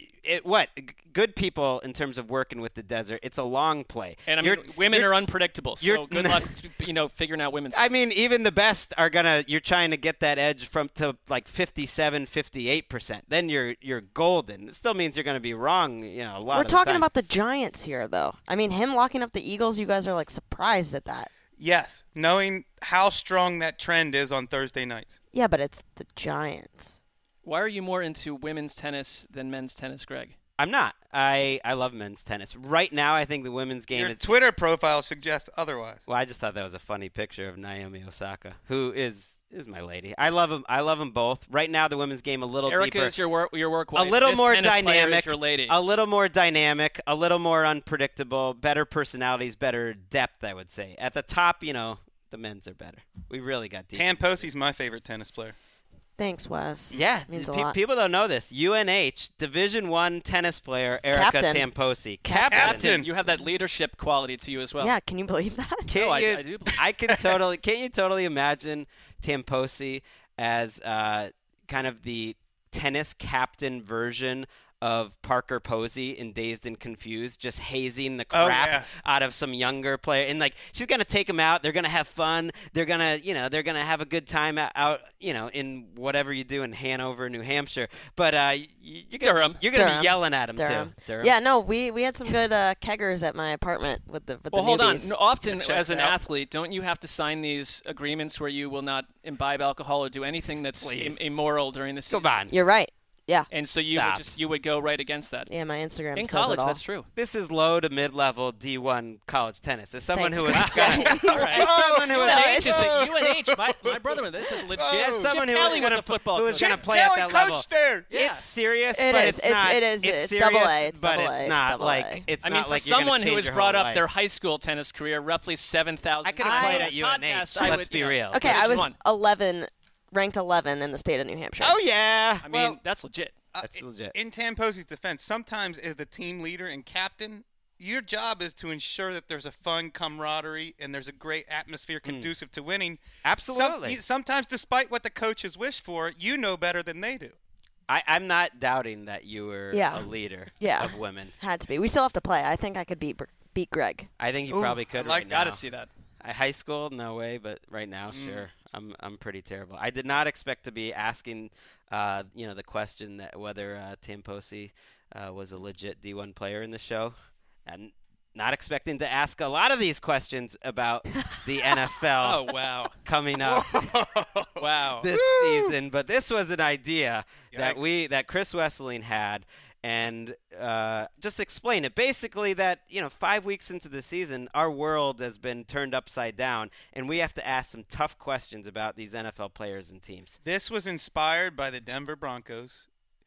[SPEAKER 2] good people in terms of working with the Desert. It's a long play,
[SPEAKER 4] and I mean, women are unpredictable, so good luck, figuring out women's.
[SPEAKER 2] I mean, even the best are you're trying to get that edge to like 57, 58%. Then you're golden. It still means you're going to be wrong. A lot.
[SPEAKER 5] We're
[SPEAKER 2] of the
[SPEAKER 5] talking
[SPEAKER 2] time.
[SPEAKER 5] about the Giants here, though. I mean, him locking up the Eagles. You guys are like surprised at that.
[SPEAKER 3] Yes, knowing how strong that trend is on Thursday nights.
[SPEAKER 5] Yeah, but it's the Giants.
[SPEAKER 4] Why are you more into women's tennis than men's tennis, Greg?
[SPEAKER 2] I'm not. I love men's tennis. Right now, I think the women's game
[SPEAKER 3] Your
[SPEAKER 2] is.
[SPEAKER 3] Twitter profile suggests otherwise.
[SPEAKER 2] Well, I just thought that was a funny picture of Naomi Osaka, who is my lady. I love them both. Right now, the women's game a little
[SPEAKER 4] Erica
[SPEAKER 2] deeper.
[SPEAKER 4] is your work wife.
[SPEAKER 2] A little
[SPEAKER 4] This
[SPEAKER 2] more
[SPEAKER 4] tennis player
[SPEAKER 2] dynamic.
[SPEAKER 4] is your lady.
[SPEAKER 2] A little more dynamic. A little more unpredictable. Better personalities. Better depth. I would say. At the top, the men's are better. We really got deep.
[SPEAKER 3] Tan Posey's my favorite tennis player.
[SPEAKER 5] Thanks, Wes.
[SPEAKER 2] Yeah,
[SPEAKER 5] means a lot.
[SPEAKER 2] people don't know this. UNH Division I tennis player Erica
[SPEAKER 5] Captain.
[SPEAKER 2] Tamposi.
[SPEAKER 3] Captain.
[SPEAKER 4] You have that leadership quality to you as well.
[SPEAKER 5] Yeah, can you believe that?
[SPEAKER 2] Can't
[SPEAKER 4] No,
[SPEAKER 2] you,
[SPEAKER 4] I do believe-
[SPEAKER 2] I can totally. Can't you totally imagine Tamposi as kind of the tennis captain version of Parker Posey in Dazed and Confused, just hazing the crap out of some younger player, and like she's gonna take them out. They're gonna have fun. They're gonna have a good time out, in whatever you do in Hanover, New Hampshire. But you're gonna
[SPEAKER 5] Durham.
[SPEAKER 2] be yelling at them
[SPEAKER 5] Durham.
[SPEAKER 2] too. Durham.
[SPEAKER 5] Yeah, no, we had some good keggers at my apartment with the
[SPEAKER 4] Well, hold on.
[SPEAKER 5] newbies.
[SPEAKER 4] No, often,
[SPEAKER 3] Checks
[SPEAKER 4] as an
[SPEAKER 3] out.
[SPEAKER 4] athlete, don't you have to sign these agreements where you will not imbibe alcohol or do anything that's
[SPEAKER 2] Please.
[SPEAKER 4] immoral during the season?
[SPEAKER 2] Come on.
[SPEAKER 5] You're right. Yeah.
[SPEAKER 4] And so you
[SPEAKER 2] Stop.
[SPEAKER 4] would go right against that.
[SPEAKER 5] Yeah, my Instagram
[SPEAKER 4] In
[SPEAKER 5] says
[SPEAKER 4] college,
[SPEAKER 5] it all.
[SPEAKER 4] that's true.
[SPEAKER 2] This is low to mid-level D1 college tennis. As someone
[SPEAKER 5] Thanks,
[SPEAKER 2] who has
[SPEAKER 5] Greg.
[SPEAKER 2] got,
[SPEAKER 4] All right.
[SPEAKER 2] as someone who
[SPEAKER 5] No,
[SPEAKER 2] has,
[SPEAKER 4] UNH is a UNH. My brother went. This is legit.
[SPEAKER 2] as someone
[SPEAKER 4] Chip
[SPEAKER 2] who
[SPEAKER 4] Kelly
[SPEAKER 2] was
[SPEAKER 4] was a football
[SPEAKER 2] who was
[SPEAKER 4] coach.
[SPEAKER 2] going to play at
[SPEAKER 3] Kelly
[SPEAKER 2] that level.
[SPEAKER 3] coached there.
[SPEAKER 4] Yeah.
[SPEAKER 2] It's serious,
[SPEAKER 5] It
[SPEAKER 2] but
[SPEAKER 5] is.
[SPEAKER 2] it's not.
[SPEAKER 5] It is. It's
[SPEAKER 2] serious,
[SPEAKER 5] double A. It's
[SPEAKER 2] but
[SPEAKER 5] double A.
[SPEAKER 2] it's
[SPEAKER 5] It's
[SPEAKER 2] not
[SPEAKER 5] double
[SPEAKER 2] like
[SPEAKER 5] A.
[SPEAKER 2] it's
[SPEAKER 4] I mean,
[SPEAKER 2] not
[SPEAKER 4] for
[SPEAKER 2] like you're gonna
[SPEAKER 4] someone who
[SPEAKER 2] change
[SPEAKER 4] has
[SPEAKER 2] your
[SPEAKER 4] brought
[SPEAKER 2] whole
[SPEAKER 4] up
[SPEAKER 2] life.
[SPEAKER 4] their high school tennis career, roughly 7,000.
[SPEAKER 2] I could have played at
[SPEAKER 4] this
[SPEAKER 2] UNH.
[SPEAKER 4] podcast, I
[SPEAKER 2] Let's
[SPEAKER 4] would,
[SPEAKER 2] be real.
[SPEAKER 5] Okay, I
[SPEAKER 4] Division
[SPEAKER 5] was ranked 11 in the state of New Hampshire.
[SPEAKER 2] Oh yeah.
[SPEAKER 4] I mean,
[SPEAKER 3] Well,
[SPEAKER 4] that's legit.
[SPEAKER 2] That's legit.
[SPEAKER 3] In Tan Posey's defense, sometimes as the team leader and captain, your job is to ensure that there's a fun camaraderie and there's a great atmosphere conducive to winning.
[SPEAKER 2] Absolutely.
[SPEAKER 3] Sometimes, despite what the coaches wish for, you know better than they do.
[SPEAKER 2] I'm not doubting that you were
[SPEAKER 5] Yeah.
[SPEAKER 2] a leader
[SPEAKER 5] Yeah.
[SPEAKER 2] of women.
[SPEAKER 5] Had to be. We still have to play. I think I could beat Greg.
[SPEAKER 2] I think you
[SPEAKER 3] Ooh,
[SPEAKER 2] probably could
[SPEAKER 3] I like
[SPEAKER 2] right now.
[SPEAKER 4] Got to see that.
[SPEAKER 2] High school, no way, but right now, sure. I'm pretty terrible. I did not expect to be asking, the question that whether Tamposi was a legit D1 player in the show, and not expecting to ask a lot of these questions about the NFL
[SPEAKER 4] Oh, wow.
[SPEAKER 2] coming up
[SPEAKER 4] Wow.
[SPEAKER 2] this season. But this was an idea that
[SPEAKER 3] Yikes.
[SPEAKER 2] that Chris Wesseling had. And just explain it. Basically that, 5 weeks into the season, our world has been turned upside down, and we have to ask some tough questions about these NFL players and teams.
[SPEAKER 3] This was inspired by the Denver Broncos.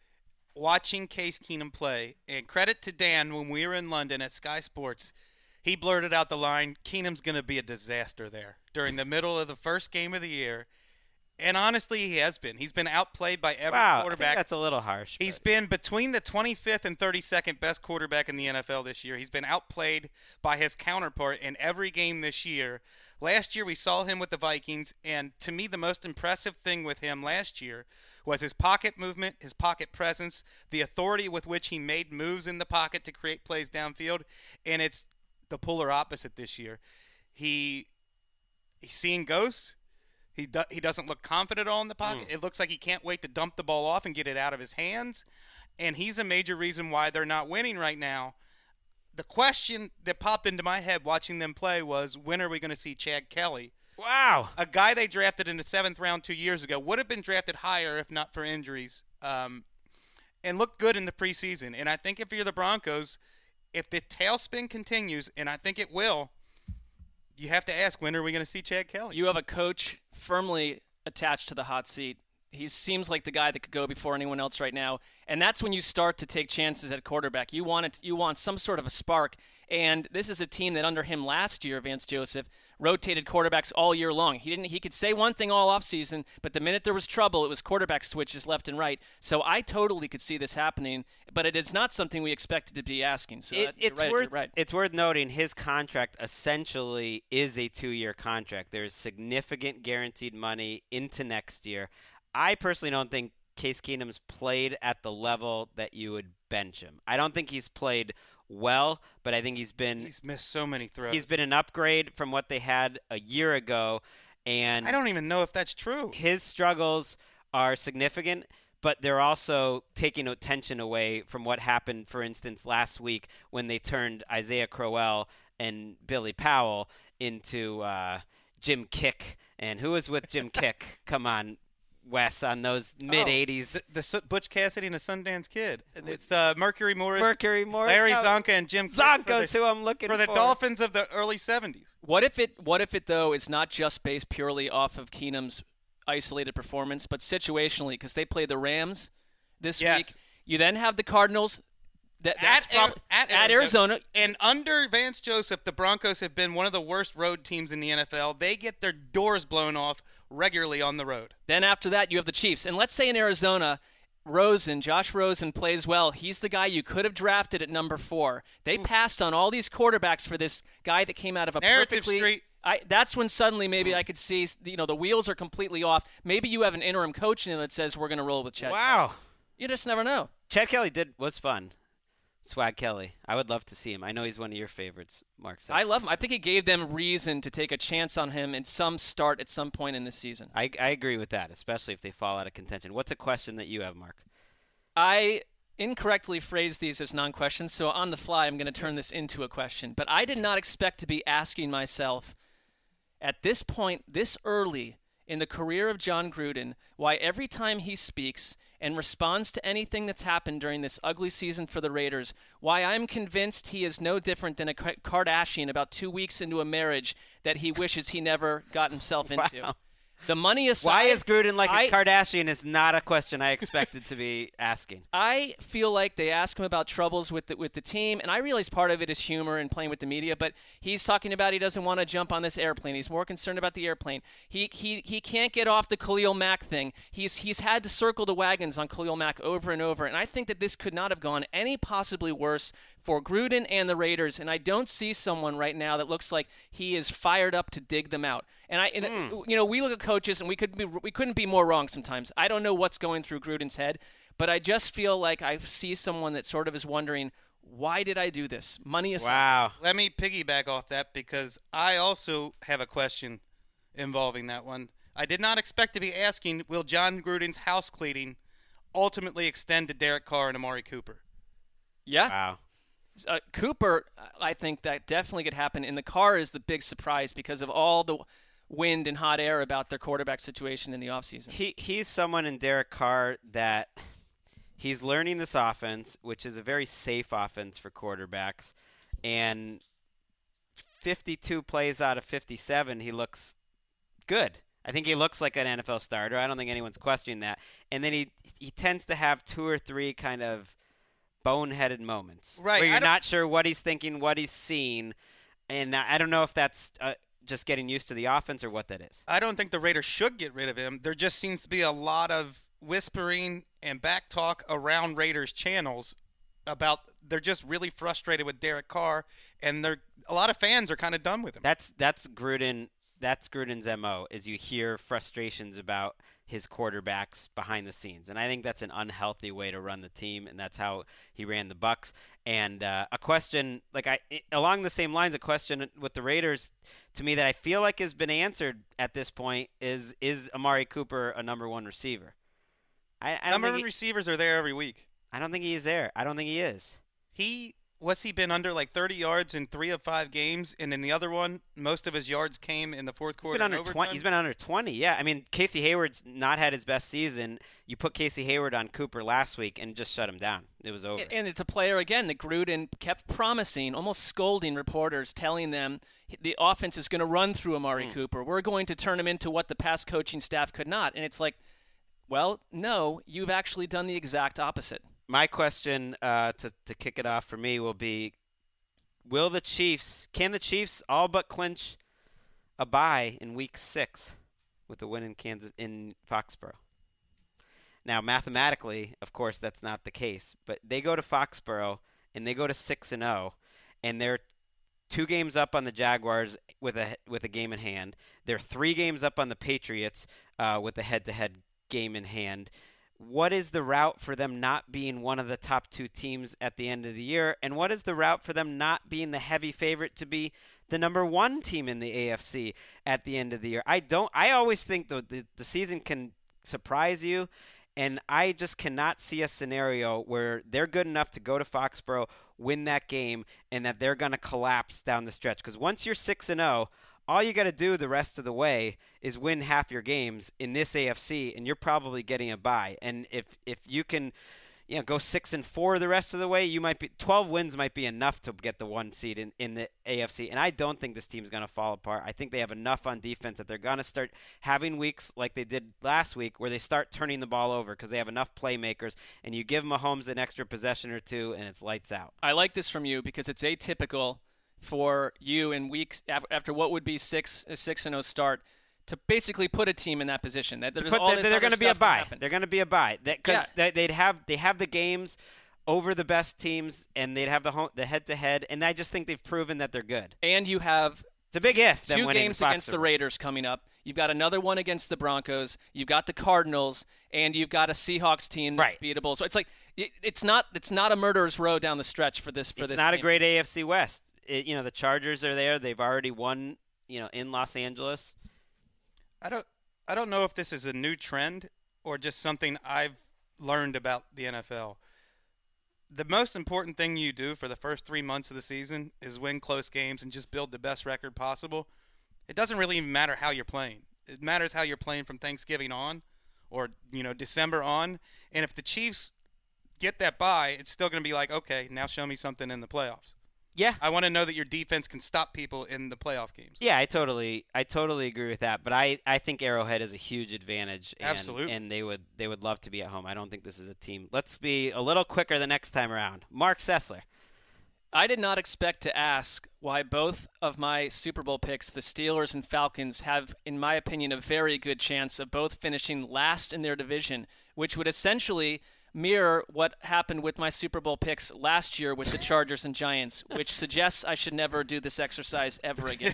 [SPEAKER 3] Watching Case Keenum play, and credit to Dan, when we were in London at Sky Sports, he blurted out the line, Keenum's going to be a disaster there during the middle of the first game of the year. And honestly, he has been. He's been outplayed by every
[SPEAKER 2] Wow, I think
[SPEAKER 3] quarterback.
[SPEAKER 2] that's a little harsh.
[SPEAKER 3] He's
[SPEAKER 2] but-
[SPEAKER 3] been between the 25th and 32nd best quarterback in the NFL this year. He's been outplayed by his counterpart in every game this year. Last year, we saw him with the Vikings, and to me, the most impressive thing with him last year was his pocket movement, his pocket presence, the authority with which he made moves in the pocket to create plays downfield, and it's the polar opposite this year. He's seeing ghosts. He doesn't look confident at all in the pocket. It looks like he can't wait to dump the ball off and get it out of his hands. and he's a major reason why they're not winning right now. The question that popped into my head watching them play was, when are we going to see Chad Kelly?
[SPEAKER 2] Wow.
[SPEAKER 3] A guy they drafted in the 7th round 2 years ago would have been drafted higher if not for injuries, and looked good in the preseason. And I think if you're the Broncos, if the tailspin continues, and I think it will, you have to ask, when are we going to see Chad Kelly?
[SPEAKER 4] You have a coach firmly attached to the hot seat. He seems like the guy that could go before anyone else right now, and that's when you start to take chances at quarterback. You want some sort of a spark, and this is a team that under him last year, Vance Joseph, rotated quarterbacks all year long. He could say one thing all offseason, but the minute there was trouble, it was quarterback switches left and right. So I totally could see this happening, but it is not something we expected to be asking. So
[SPEAKER 2] it's worth noting his contract essentially is a 2-year contract. There's significant guaranteed money into next year. I personally don't think Case Keenum's played at the level that you would bench him. I don't think he's played well, but I think he's
[SPEAKER 3] missed so many throws.
[SPEAKER 2] He's been an upgrade from what they had a year ago, and
[SPEAKER 3] I don't even know if that's true.
[SPEAKER 2] His struggles are significant, but they're also taking attention away from what happened, for instance, last week when they turned Isaiah Crowell and Billy Powell into Jim Kick. And who was with Jim Kick? Come on, Wes, on those mid-'80s.
[SPEAKER 3] The Butch Cassidy and the Sundance Kid. It's Mercury Morris, Larry Zonka, and Jim
[SPEAKER 2] Zonka's who I'm looking for.
[SPEAKER 3] For the Dolphins of the early 70s.
[SPEAKER 4] What if it, though, is not just based purely off of Keenum's isolated performance, but situationally, because they play the Rams this week. You then have the Cardinals at Arizona.
[SPEAKER 3] And under Vance Joseph, the Broncos have been one of the worst road teams in the NFL. They get their doors blown off regularly on the road.
[SPEAKER 4] Then after that, you have the Chiefs. And let's say in Arizona, Josh Rosen plays well. He's the guy you could have drafted at number 4. They passed on all these quarterbacks for this guy that came out of a
[SPEAKER 3] Narrative Street.
[SPEAKER 4] That's when suddenly maybe I could see, the wheels are completely off. Maybe you have an interim coach in there that says we're going to roll with Chad.
[SPEAKER 2] Wow.
[SPEAKER 4] Kelly. You just never know.
[SPEAKER 2] Chad Kelly was fun. Swag Kelly. I would love to see him. I know he's one of your favorites, Mark.
[SPEAKER 4] I love him. I think he gave them reason to take a chance on him in some start at some point in this season.
[SPEAKER 2] I agree with that, especially if they fall out of contention. What's a question that you have, Mark?
[SPEAKER 4] I incorrectly phrased these as non-questions, so on the fly I'm going to turn this into a question. But I did not expect to be asking myself at this point, this early in the career of Jon Gruden, why every time he speaks and responds to anything that's happened during this ugly season for the Raiders, why I'm convinced he is no different than a Kardashian about 2 weeks into a marriage that he wishes he never got himself into.
[SPEAKER 2] Wow.
[SPEAKER 4] The money aside,
[SPEAKER 2] why is Gruden like a Kardashian is not a question I expected to be asking.
[SPEAKER 4] I feel like they ask him about troubles with the team, and I realize part of it is humor and playing with the media, but he's talking about he doesn't want to jump on this airplane. He's more concerned about the airplane. He can't get off the Khalil Mack thing. He's had to circle the wagons on Khalil Mack over and over, and I think that this could not have gone any possibly worse for Gruden and the Raiders, and I don't see someone right now that looks like he is fired up to dig them out. We look at coaches and we couldn't be more wrong sometimes. I don't know what's going through Gruden's head, but I just feel like I see someone that sort of is wondering, why did I do this? Money aside.
[SPEAKER 2] Wow.
[SPEAKER 3] Let me piggyback off that because I also have a question involving that one. I did not expect to be asking, will Jon Gruden's house cleaning ultimately extend to Derek Carr and Amari Cooper?
[SPEAKER 4] Yeah.
[SPEAKER 2] Wow.
[SPEAKER 4] Cooper, I think that definitely could happen. And the Carr is the big surprise because of all the wind and hot air about their quarterback situation in the offseason.
[SPEAKER 2] He's someone in Derek Carr that he's learning this offense, which is a very safe offense for quarterbacks. And 52 plays out of 57, he looks good. I think he looks like an NFL starter. I don't think anyone's questioning that. And then he tends to have 2 or 3 kind of boneheaded moments.
[SPEAKER 3] Right.
[SPEAKER 2] Where you're not sure what he's thinking, what he's seeing. And I don't know if that's just getting used to the offense or what that is.
[SPEAKER 3] I don't think the Raiders should get rid of him. There just seems to be a lot of whispering and back talk around Raiders channels about they're just really frustrated with Derek Carr, and a lot of fans are kind of done with him.
[SPEAKER 2] That's Gruden. That's Gruden's MO, is you hear frustrations about his quarterbacks behind the scenes. And I think that's an unhealthy way to run the team, and that's how he ran the Bucs. And a question, along the same lines, a question with the Raiders to me that I feel like has been answered at this point is Amari Cooper a number 1 receiver?
[SPEAKER 3] Number 1 receivers are there every week.
[SPEAKER 2] I don't think he is there. I don't think he is.
[SPEAKER 3] What's he been under, like 30 yards in 3 of 5 games, and in the other one, most of his yards came in the fourth quarter.
[SPEAKER 2] He's been under 20. He's been under 20. Yeah, I mean, Casey Hayward's not had his best season. You put Casey Hayward on Cooper last week and just shut him down. It was over.
[SPEAKER 4] And it's a player again that Gruden kept promising, almost scolding reporters, telling them the offense is going to run through Amari Cooper. We're going to turn him into what the past coaching staff could not. And it's like, well, no, you've actually done the exact opposite.
[SPEAKER 2] My question to kick it off for me will be, can the Chiefs all but clinch a bye in Week 6 with the win in Foxborough? Now, mathematically, of course, that's not the case, but they go to Foxborough and they go to 6-0, and they're 2 games up on the Jaguars with a game in hand. They're 3 games up on the Patriots with a head-to-head game in hand. What is the route for them not being one of the top 2 teams at the end of the year? And what is the route for them not being the heavy favorite to be the number 1 team in the AFC at the end of the year? I always think the season can surprise you, and I just cannot see a scenario where they're good enough to go to Foxborough, win that game, and that they're going to collapse down the stretch. Because once you're 6-0, all you got to do the rest of the way is win half your games in this AFC, and you're probably getting a bye. And if you can, go 6-4 the rest of the way, 12 wins might be enough to get the 1 seed in the AFC. And I don't think this team's going to fall apart. I think they have enough on defense that they're going to start having weeks like they did last week where they start turning the ball over because they have enough playmakers. And you give Mahomes an extra possession or 2, and it's lights out.
[SPEAKER 4] I like this from you because it's atypical for you in weeks after what would be a 6-0 start to basically put a team in that position. They're
[SPEAKER 2] going to be a bye. They're going to be a bye because they have the games over the best teams, and they'd have the head-to-head. And I just think they've proven that they're good.
[SPEAKER 4] And you have
[SPEAKER 2] it's a big if.
[SPEAKER 4] 2 games against the Raiders coming up. You've got another one against the Broncos. You've got the Cardinals, and you've got a Seahawks team that's beatable. So it's like it's not a murderer's row down the stretch for this.
[SPEAKER 2] It's not a great AFC West. The Chargers are there. They've already won, in Los Angeles.
[SPEAKER 3] I don't know if this is a new trend or just something I've learned about the NFL. The most important thing you do for the first 3 months of the season is win close games and just build the best record possible. It doesn't really even matter how you're playing. It matters how you're playing from Thanksgiving on or, December on. And if the Chiefs get that bye, it's still going to be like, okay, now show me something in the playoffs.
[SPEAKER 2] Yeah,
[SPEAKER 3] I want to know that your defense can stop people in the playoff games.
[SPEAKER 2] Yeah, I totally agree with that. But I think Arrowhead is a huge advantage.
[SPEAKER 3] Absolutely,
[SPEAKER 2] and they would love to be at home. I don't think this is a team. Let's be a little quicker the next time around. Mark Sessler.
[SPEAKER 4] I did not expect to ask why both of my Super Bowl picks, the Steelers and Falcons, have, in my opinion, a very good chance of both finishing last in their division, which would essentially mirror what happened with my Super Bowl picks last year with the Chargers and Giants, which suggests I should never do this exercise ever again.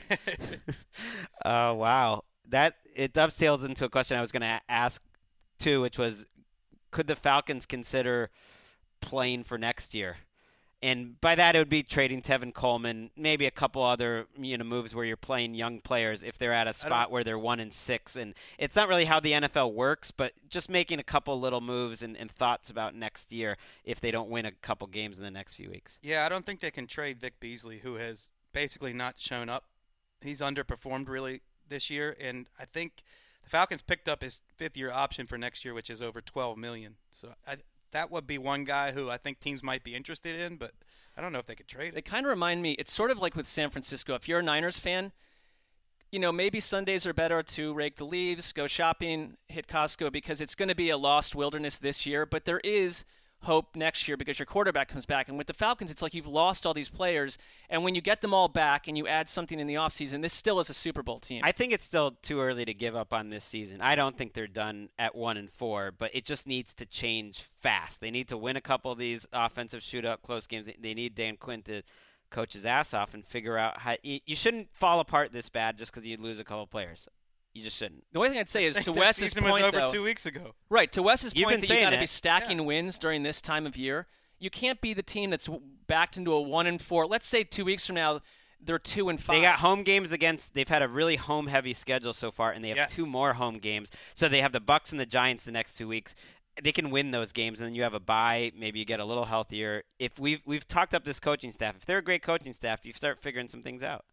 [SPEAKER 2] Oh, wow. It dovetails into a question I was going to ask, too, which was, could the Falcons consider playing for next year? And by that, it would be trading Tevin Coleman, maybe a couple other moves where you're playing young players if they're at a spot where they're 1-6. And it's not really how the NFL works, but just making a couple little moves and thoughts about next year if they don't win a couple games in the next few weeks.
[SPEAKER 3] Yeah, I don't think they can trade Vic Beasley, who has basically not shown up. He's underperformed really this year, and I think the Falcons picked up his 5th-year option for next year, which is over $12 million. So that would be one guy who I think teams might be interested in, but I don't know if they could trade him.
[SPEAKER 4] They kind of remind me, it's sort of like with San Francisco. If you're a Niners fan, maybe Sundays are better to rake the leaves, go shopping, hit Costco, because it's going to be a lost wilderness this year, but there is hope next year because your quarterback comes back. And with the Falcons, it's like you've lost all these players, and when you get them all back and you add something in the offseason, this still is a Super Bowl team.
[SPEAKER 2] I think it's still too early to give up on this season. I don't think they're done at 1-4, but it just needs to change fast. They need to win a couple of these offensive shootout close games. They need Dan Quinn to coach his ass off and figure out how – you shouldn't fall apart this bad just because you lose a couple of players. You just shouldn't.
[SPEAKER 4] The only thing I'd say is to Wes's point,
[SPEAKER 3] was over
[SPEAKER 4] though,
[SPEAKER 3] 2 weeks ago.
[SPEAKER 4] Right, to Wes's point that you got to be
[SPEAKER 2] it.
[SPEAKER 4] stacking wins during this time of year. You can't be the team that's backed into a 1-4. Let's say 2 weeks from now they're 2-5.
[SPEAKER 2] They got home games against. They've had a really home-heavy schedule so far, and they have 2 more home games. So they have the Bucs and the Giants the next 2 weeks. they can win those games, and then you have a bye. Maybe you get a little healthier. If we've talked up this coaching staff. If they're a great coaching staff, you start figuring some things out.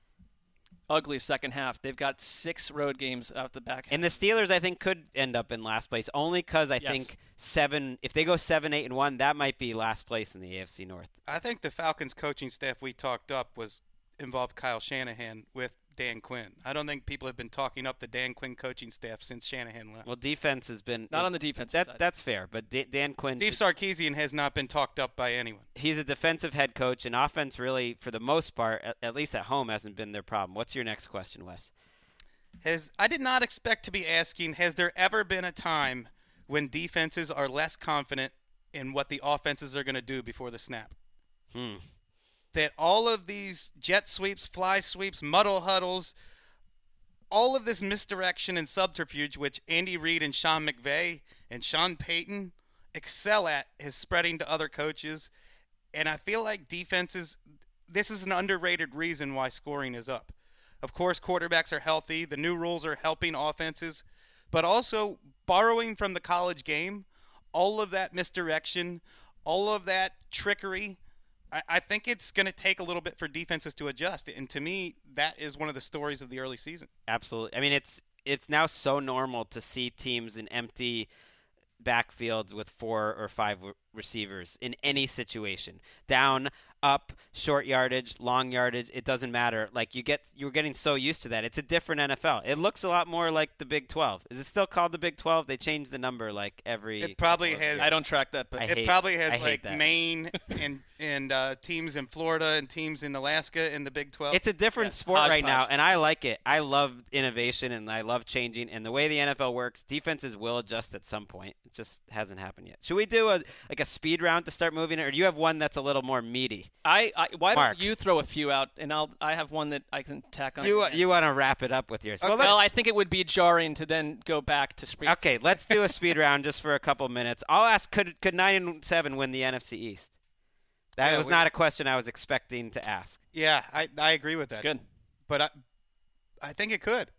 [SPEAKER 4] Ugly second half. They've got 6 road games out the back half.
[SPEAKER 2] And the Steelers, I think, could end up in last place only because I think 7. If they go 7-8-1, that might be last place in the AFC North.
[SPEAKER 3] I think the Falcons coaching staff we talked up involved Kyle Shanahan with Dan Quinn. I don't think people have been talking up the Dan Quinn coaching staff since Shanahan left.
[SPEAKER 2] Well, defense has been
[SPEAKER 4] not on the defensive side.
[SPEAKER 2] That's fair, but Dan Quinn.
[SPEAKER 3] Steve Sarkisian has not been talked up by anyone.
[SPEAKER 2] He's a defensive head coach, and offense really, for the most part, at least at home, hasn't been their problem. What's your next question, Wes?
[SPEAKER 3] I did not expect to be asking, has there ever been a time when defenses are less confident in what the offenses are going to do before the snap? That all of these jet sweeps, fly sweeps, muddle huddles, all of this misdirection and subterfuge, which Andy Reid and Sean McVay and Sean Payton excel at, is spreading to other coaches. And I feel like defenses, this is an underrated reason why scoring is up. Of course, quarterbacks are healthy. The new rules are helping offenses. But also, borrowing from the college game, all of that misdirection, all of that trickery, I think it's going to take a little bit for defenses to adjust. And to me, that is one of the stories of the early season.
[SPEAKER 2] Absolutely. I mean, it's now so normal to see teams in empty backfields with 4 or 5 receivers in any situation. Down, up, short yardage, long yardage, it doesn't matter. Like you're getting so used to that. It's a different NFL. It looks a lot more like the Big 12. Is it still called the Big 12? They change the number like every.
[SPEAKER 3] It probably has.
[SPEAKER 4] I don't track that, but
[SPEAKER 3] it probably has like Maine and teams in Florida and teams in Alaska in the Big 12.
[SPEAKER 2] It's a different sport right now, and I like it. I love innovation and I love changing. And the way the NFL works, defenses will adjust at some point. It just hasn't happened yet. Should we do a speed round to start moving it, or do you have one that's a little more meaty?
[SPEAKER 4] Why
[SPEAKER 2] Mark.
[SPEAKER 4] don't you throw a few out, and I have one that I can tack on.
[SPEAKER 2] You want to wrap it up with yours?
[SPEAKER 3] Okay.
[SPEAKER 4] Well, I think it would be jarring to then go back to speed.
[SPEAKER 2] Okay, let's do a speed round just for a couple minutes. I'll ask: Could 9-7 win the NFC East? That was not a question I was expecting to ask.
[SPEAKER 3] Yeah, I agree with that.
[SPEAKER 4] It's good,
[SPEAKER 3] but I think it could.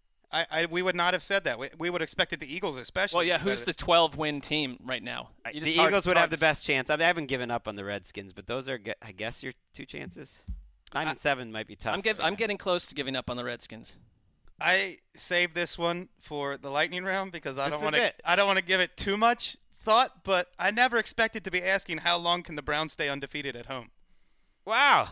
[SPEAKER 3] We would not have said that. We would have expected the Eagles especially.
[SPEAKER 4] Well, yeah, who's the 12-win team right now?
[SPEAKER 2] The Eagles would have the best chance. I haven't given up on the Redskins, but those are, I guess, your 2 chances. 9-7 might be tough.
[SPEAKER 4] I'm getting close to giving up on the Redskins.
[SPEAKER 3] I saved this one for the lightning round because I don't want to give it too much thought, but I never expected to be asking how long can the Browns stay undefeated at home.
[SPEAKER 2] Wow.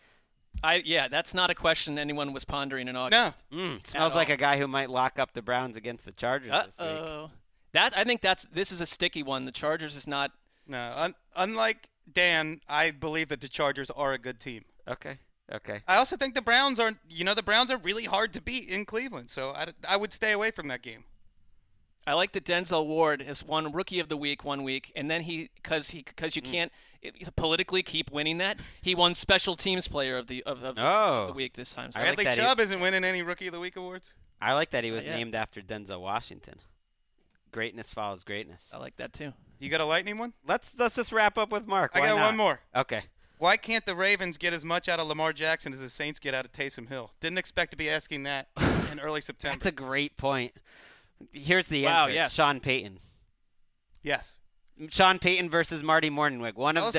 [SPEAKER 4] That's not a question anyone was pondering in August.
[SPEAKER 2] No. Smells like a guy who might lock up the Browns against the Chargers this week.
[SPEAKER 4] I think this is a sticky one. The Chargers is not.
[SPEAKER 3] No, unlike Dan, I believe that the Chargers are a good team.
[SPEAKER 2] Okay.
[SPEAKER 3] I also think the Browns are. The Browns are really hard to beat in Cleveland, so I would stay away from that game.
[SPEAKER 4] I like that Denzel Ward has won Rookie of the Week one week, and then because you can't politically keep winning that, he won Special Teams Player of the week this time. So
[SPEAKER 3] Bradley Chubb isn't winning any Rookie of the Week awards.
[SPEAKER 2] I like that he was named after Denzel Washington. Greatness follows greatness.
[SPEAKER 4] I like that too.
[SPEAKER 3] You got a lightning one?
[SPEAKER 2] Let's just wrap up with Mark.
[SPEAKER 3] I got one more.
[SPEAKER 2] Okay.
[SPEAKER 3] Why can't the Ravens get as much out of Lamar Jackson as the Saints get out of Taysom Hill? Didn't expect to be asking that in early September.
[SPEAKER 2] That's a great point. Here's the
[SPEAKER 4] answer.
[SPEAKER 2] answer.
[SPEAKER 4] Yes.
[SPEAKER 2] Sean Payton.
[SPEAKER 3] Yes.
[SPEAKER 2] Sean Payton versus Marty Mornhinweg.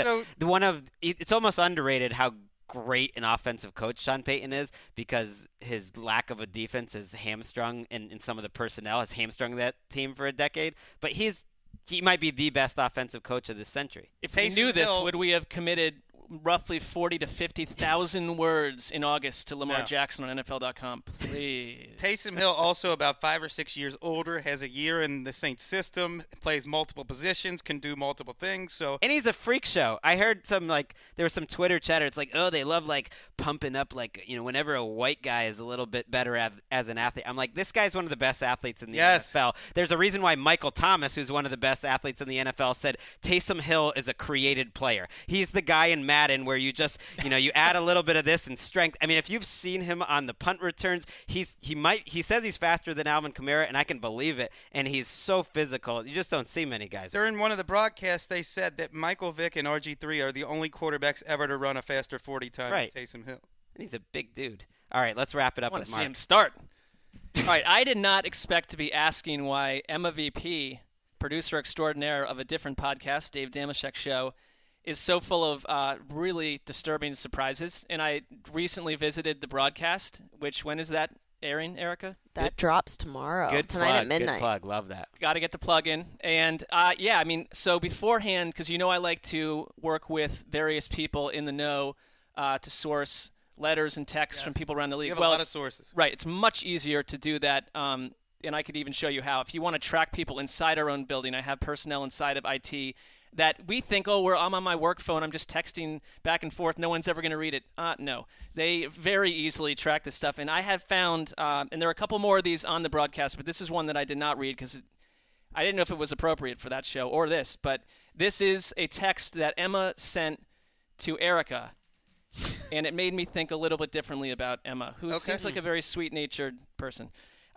[SPEAKER 2] It's almost underrated how great an offensive coach Sean Payton is because his lack of a defense has hamstrung and some of the personnel has hamstrung that team for a decade. But he might be the best offensive coach of this century.
[SPEAKER 4] If we knew this, would we have committed roughly 40 to 50,000 words in August to Lamar Jackson on NFL.com? Please.
[SPEAKER 3] Taysom Hill, also about 5 or 6 years older, has a year in the Saints system, plays multiple positions, can do multiple things. And
[SPEAKER 2] he's a freak show. I heard there was some Twitter chatter. It's like, oh, they love pumping up whenever a white guy is a little bit better as an athlete. I'm like, this guy's one of the best athletes in the NFL. There's a reason why Michael Thomas, who's one of the best athletes in the NFL, said Taysom Hill is a created player. He's the guy in Madden where you just you add a little bit of this and strength. I mean, if you've seen him on the punt returns, he says he's faster than Alvin Kamara, and I can believe it. And he's so physical. You just don't see many guys.
[SPEAKER 3] During one of the broadcasts, they said that Michael Vick and RG3 are the only quarterbacks ever to run a faster 40 time than Taysom Hill.
[SPEAKER 2] And he's a big dude. All right, let's wrap it up with Mark.
[SPEAKER 4] I want to see him start. All right, I did not expect to be asking why Emma VP producer extraordinaire of a different podcast, Dave Damashek's show, is so full of really disturbing surprises. And I recently visited the broadcast, which, when is that airing, Erica?
[SPEAKER 5] That drops tomorrow. Tonight at midnight.
[SPEAKER 2] Good plug. Love that.
[SPEAKER 4] Got to get the plug in. And, so beforehand, because I like to work with various people in the know to source letters and texts from people around the league.
[SPEAKER 3] You have a lot of sources.
[SPEAKER 4] Right. It's much easier to do that, and I could even show you how. If you want to track people inside our own building, I have personnel inside of IT that we think, I'm on my work phone, I'm just texting back and forth, no one's ever going to read it. No. They very easily track this stuff. And I have found, and there are a couple more of these on the broadcast, but this is one that I did not read because I didn't know if it was appropriate for that show or this. But this is a text that Emma sent to Erica. And it made me think a little bit differently about Emma, who seems like a very sweet-natured person.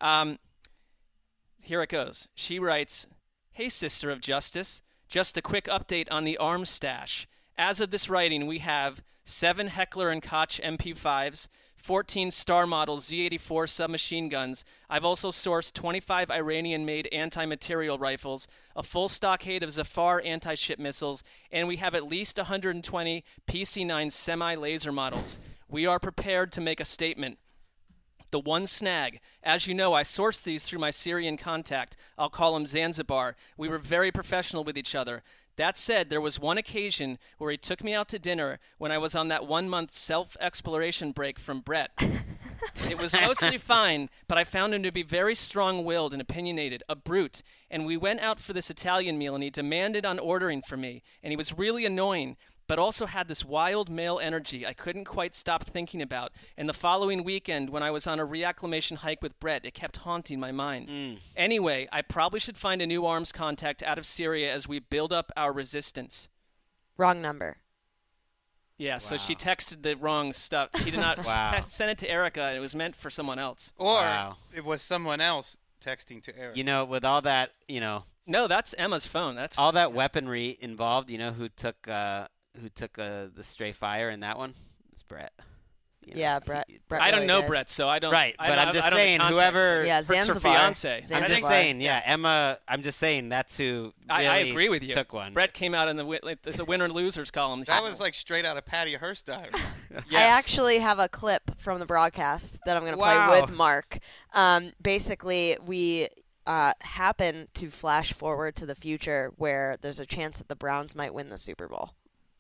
[SPEAKER 4] Here it goes. She writes, "Hey, Sister of Justice, just a quick update on the arms stash. As of this writing, we have 7 Heckler & Koch MP5s, 14 Star Model Z84 submachine guns. I've also sourced 25 Iranian-made anti-material rifles, a full stockade of Zafar anti-ship missiles, and we have at least 120 PC-9 semi-laser models. We are prepared to make a statement. The one snag, as you know, I sourced these through my Syrian contact. I'll call him Zanzibar. We were very professional with each other. That said, there was one occasion where he took me out to dinner when I was on that 1-month self-exploration break from Brett. It was mostly fine, but I found him to be very strong-willed and opinionated, a brute. And we went out for this Italian meal, and he demanded on ordering for me. And he was really annoying, but also had this wild male energy I couldn't quite stop thinking about. And the following weekend, when I was on a reacclimation hike with Brett, it kept haunting my mind. Anyway, I probably should find a new arms contact out of Syria as we build up our resistance."
[SPEAKER 5] Wrong number.
[SPEAKER 4] Yeah, so she texted the wrong stuff. She did not send it to Erica, and it was meant for someone else.
[SPEAKER 3] Or it was someone else texting to Erica.
[SPEAKER 2] With all that,
[SPEAKER 4] No, that's Emma's phone. That's
[SPEAKER 2] all that weaponry involved, who took the stray fire in that one? It's Brett.
[SPEAKER 5] Brett.
[SPEAKER 4] I don't know Brett, so I don't.
[SPEAKER 2] Right, but I'm just saying,
[SPEAKER 4] whoever.
[SPEAKER 5] Yeah,
[SPEAKER 4] Zanzibar. Her fiance.
[SPEAKER 2] I'm just saying, Emma. I'm just saying that's who. Really
[SPEAKER 4] I agree with you.
[SPEAKER 2] Took one.
[SPEAKER 4] Brett came out in there's a winner losers column.
[SPEAKER 3] That was like straight out of Patty Hearst diary.
[SPEAKER 4] Yes.
[SPEAKER 5] I actually have a clip from the broadcast that I'm going to play with Mark. Basically, we happen to flash forward to the future where there's a chance that the Browns might win the Super Bowl.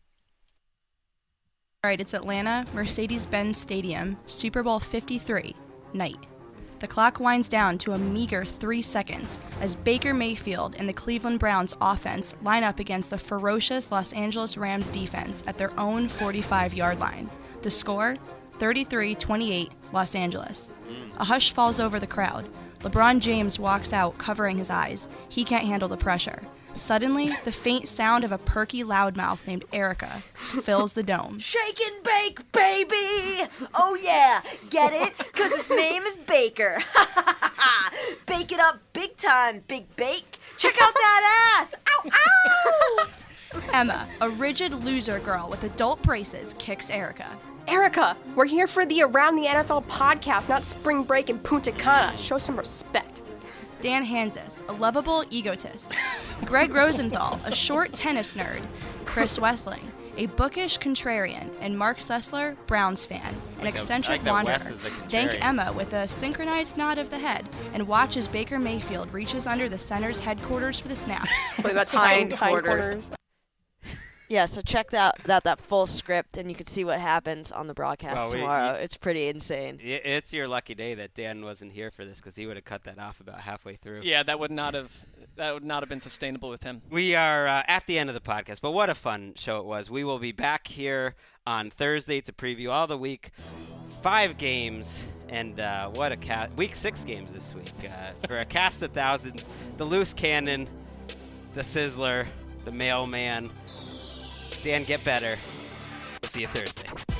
[SPEAKER 6] All right, it's Atlanta, Mercedes-Benz Stadium, Super Bowl 53, night. The clock winds down to a meager 3 seconds as Baker Mayfield and the Cleveland Browns offense line up against the ferocious Los Angeles Rams defense at their own 45-yard line. The score, 33-28, Los Angeles. A hush falls over the crowd. LeBron James walks out, covering his eyes. He can't handle the pressure. Suddenly, the faint sound of a perky loudmouth named Erica fills the dome.
[SPEAKER 5] Shake and bake, baby! Oh yeah, get it? Because his name is Baker. Bake it up big time, Big Bake. Check out that ass! Ow, ow!
[SPEAKER 6] Emma, a rigid loser girl with adult braces, kicks Erica.
[SPEAKER 7] Erica, we're here for the Around the NFL podcast, not spring break in Punta Cana. Show some respect.
[SPEAKER 6] Dan Hansis, a lovable egotist. Greg Rosenthal, a short tennis nerd. Chris Wessling, a bookish contrarian. And Mark Sessler, Browns fan, an eccentric wanderer. Thank Emma with a synchronized nod of the head and watch as Baker Mayfield reaches under the center's headquarters for the snap.
[SPEAKER 7] Wait, that's hindquarters.
[SPEAKER 5] Yeah, so check that full script, and you can see what happens on the broadcast tomorrow. It's pretty insane.
[SPEAKER 2] It's your lucky day that Dan wasn't here for this, because he would have cut that off about halfway through.
[SPEAKER 4] Yeah, that would not have been sustainable with him.
[SPEAKER 2] We are at the end of the podcast, but what a fun show it was. We will be back here on Thursday to preview all the week 5 games, and what a week 6 games this week for a cast of thousands. The Loose Cannon, the Sizzler, the Mailman. Dan, get better. We'll see you Thursday.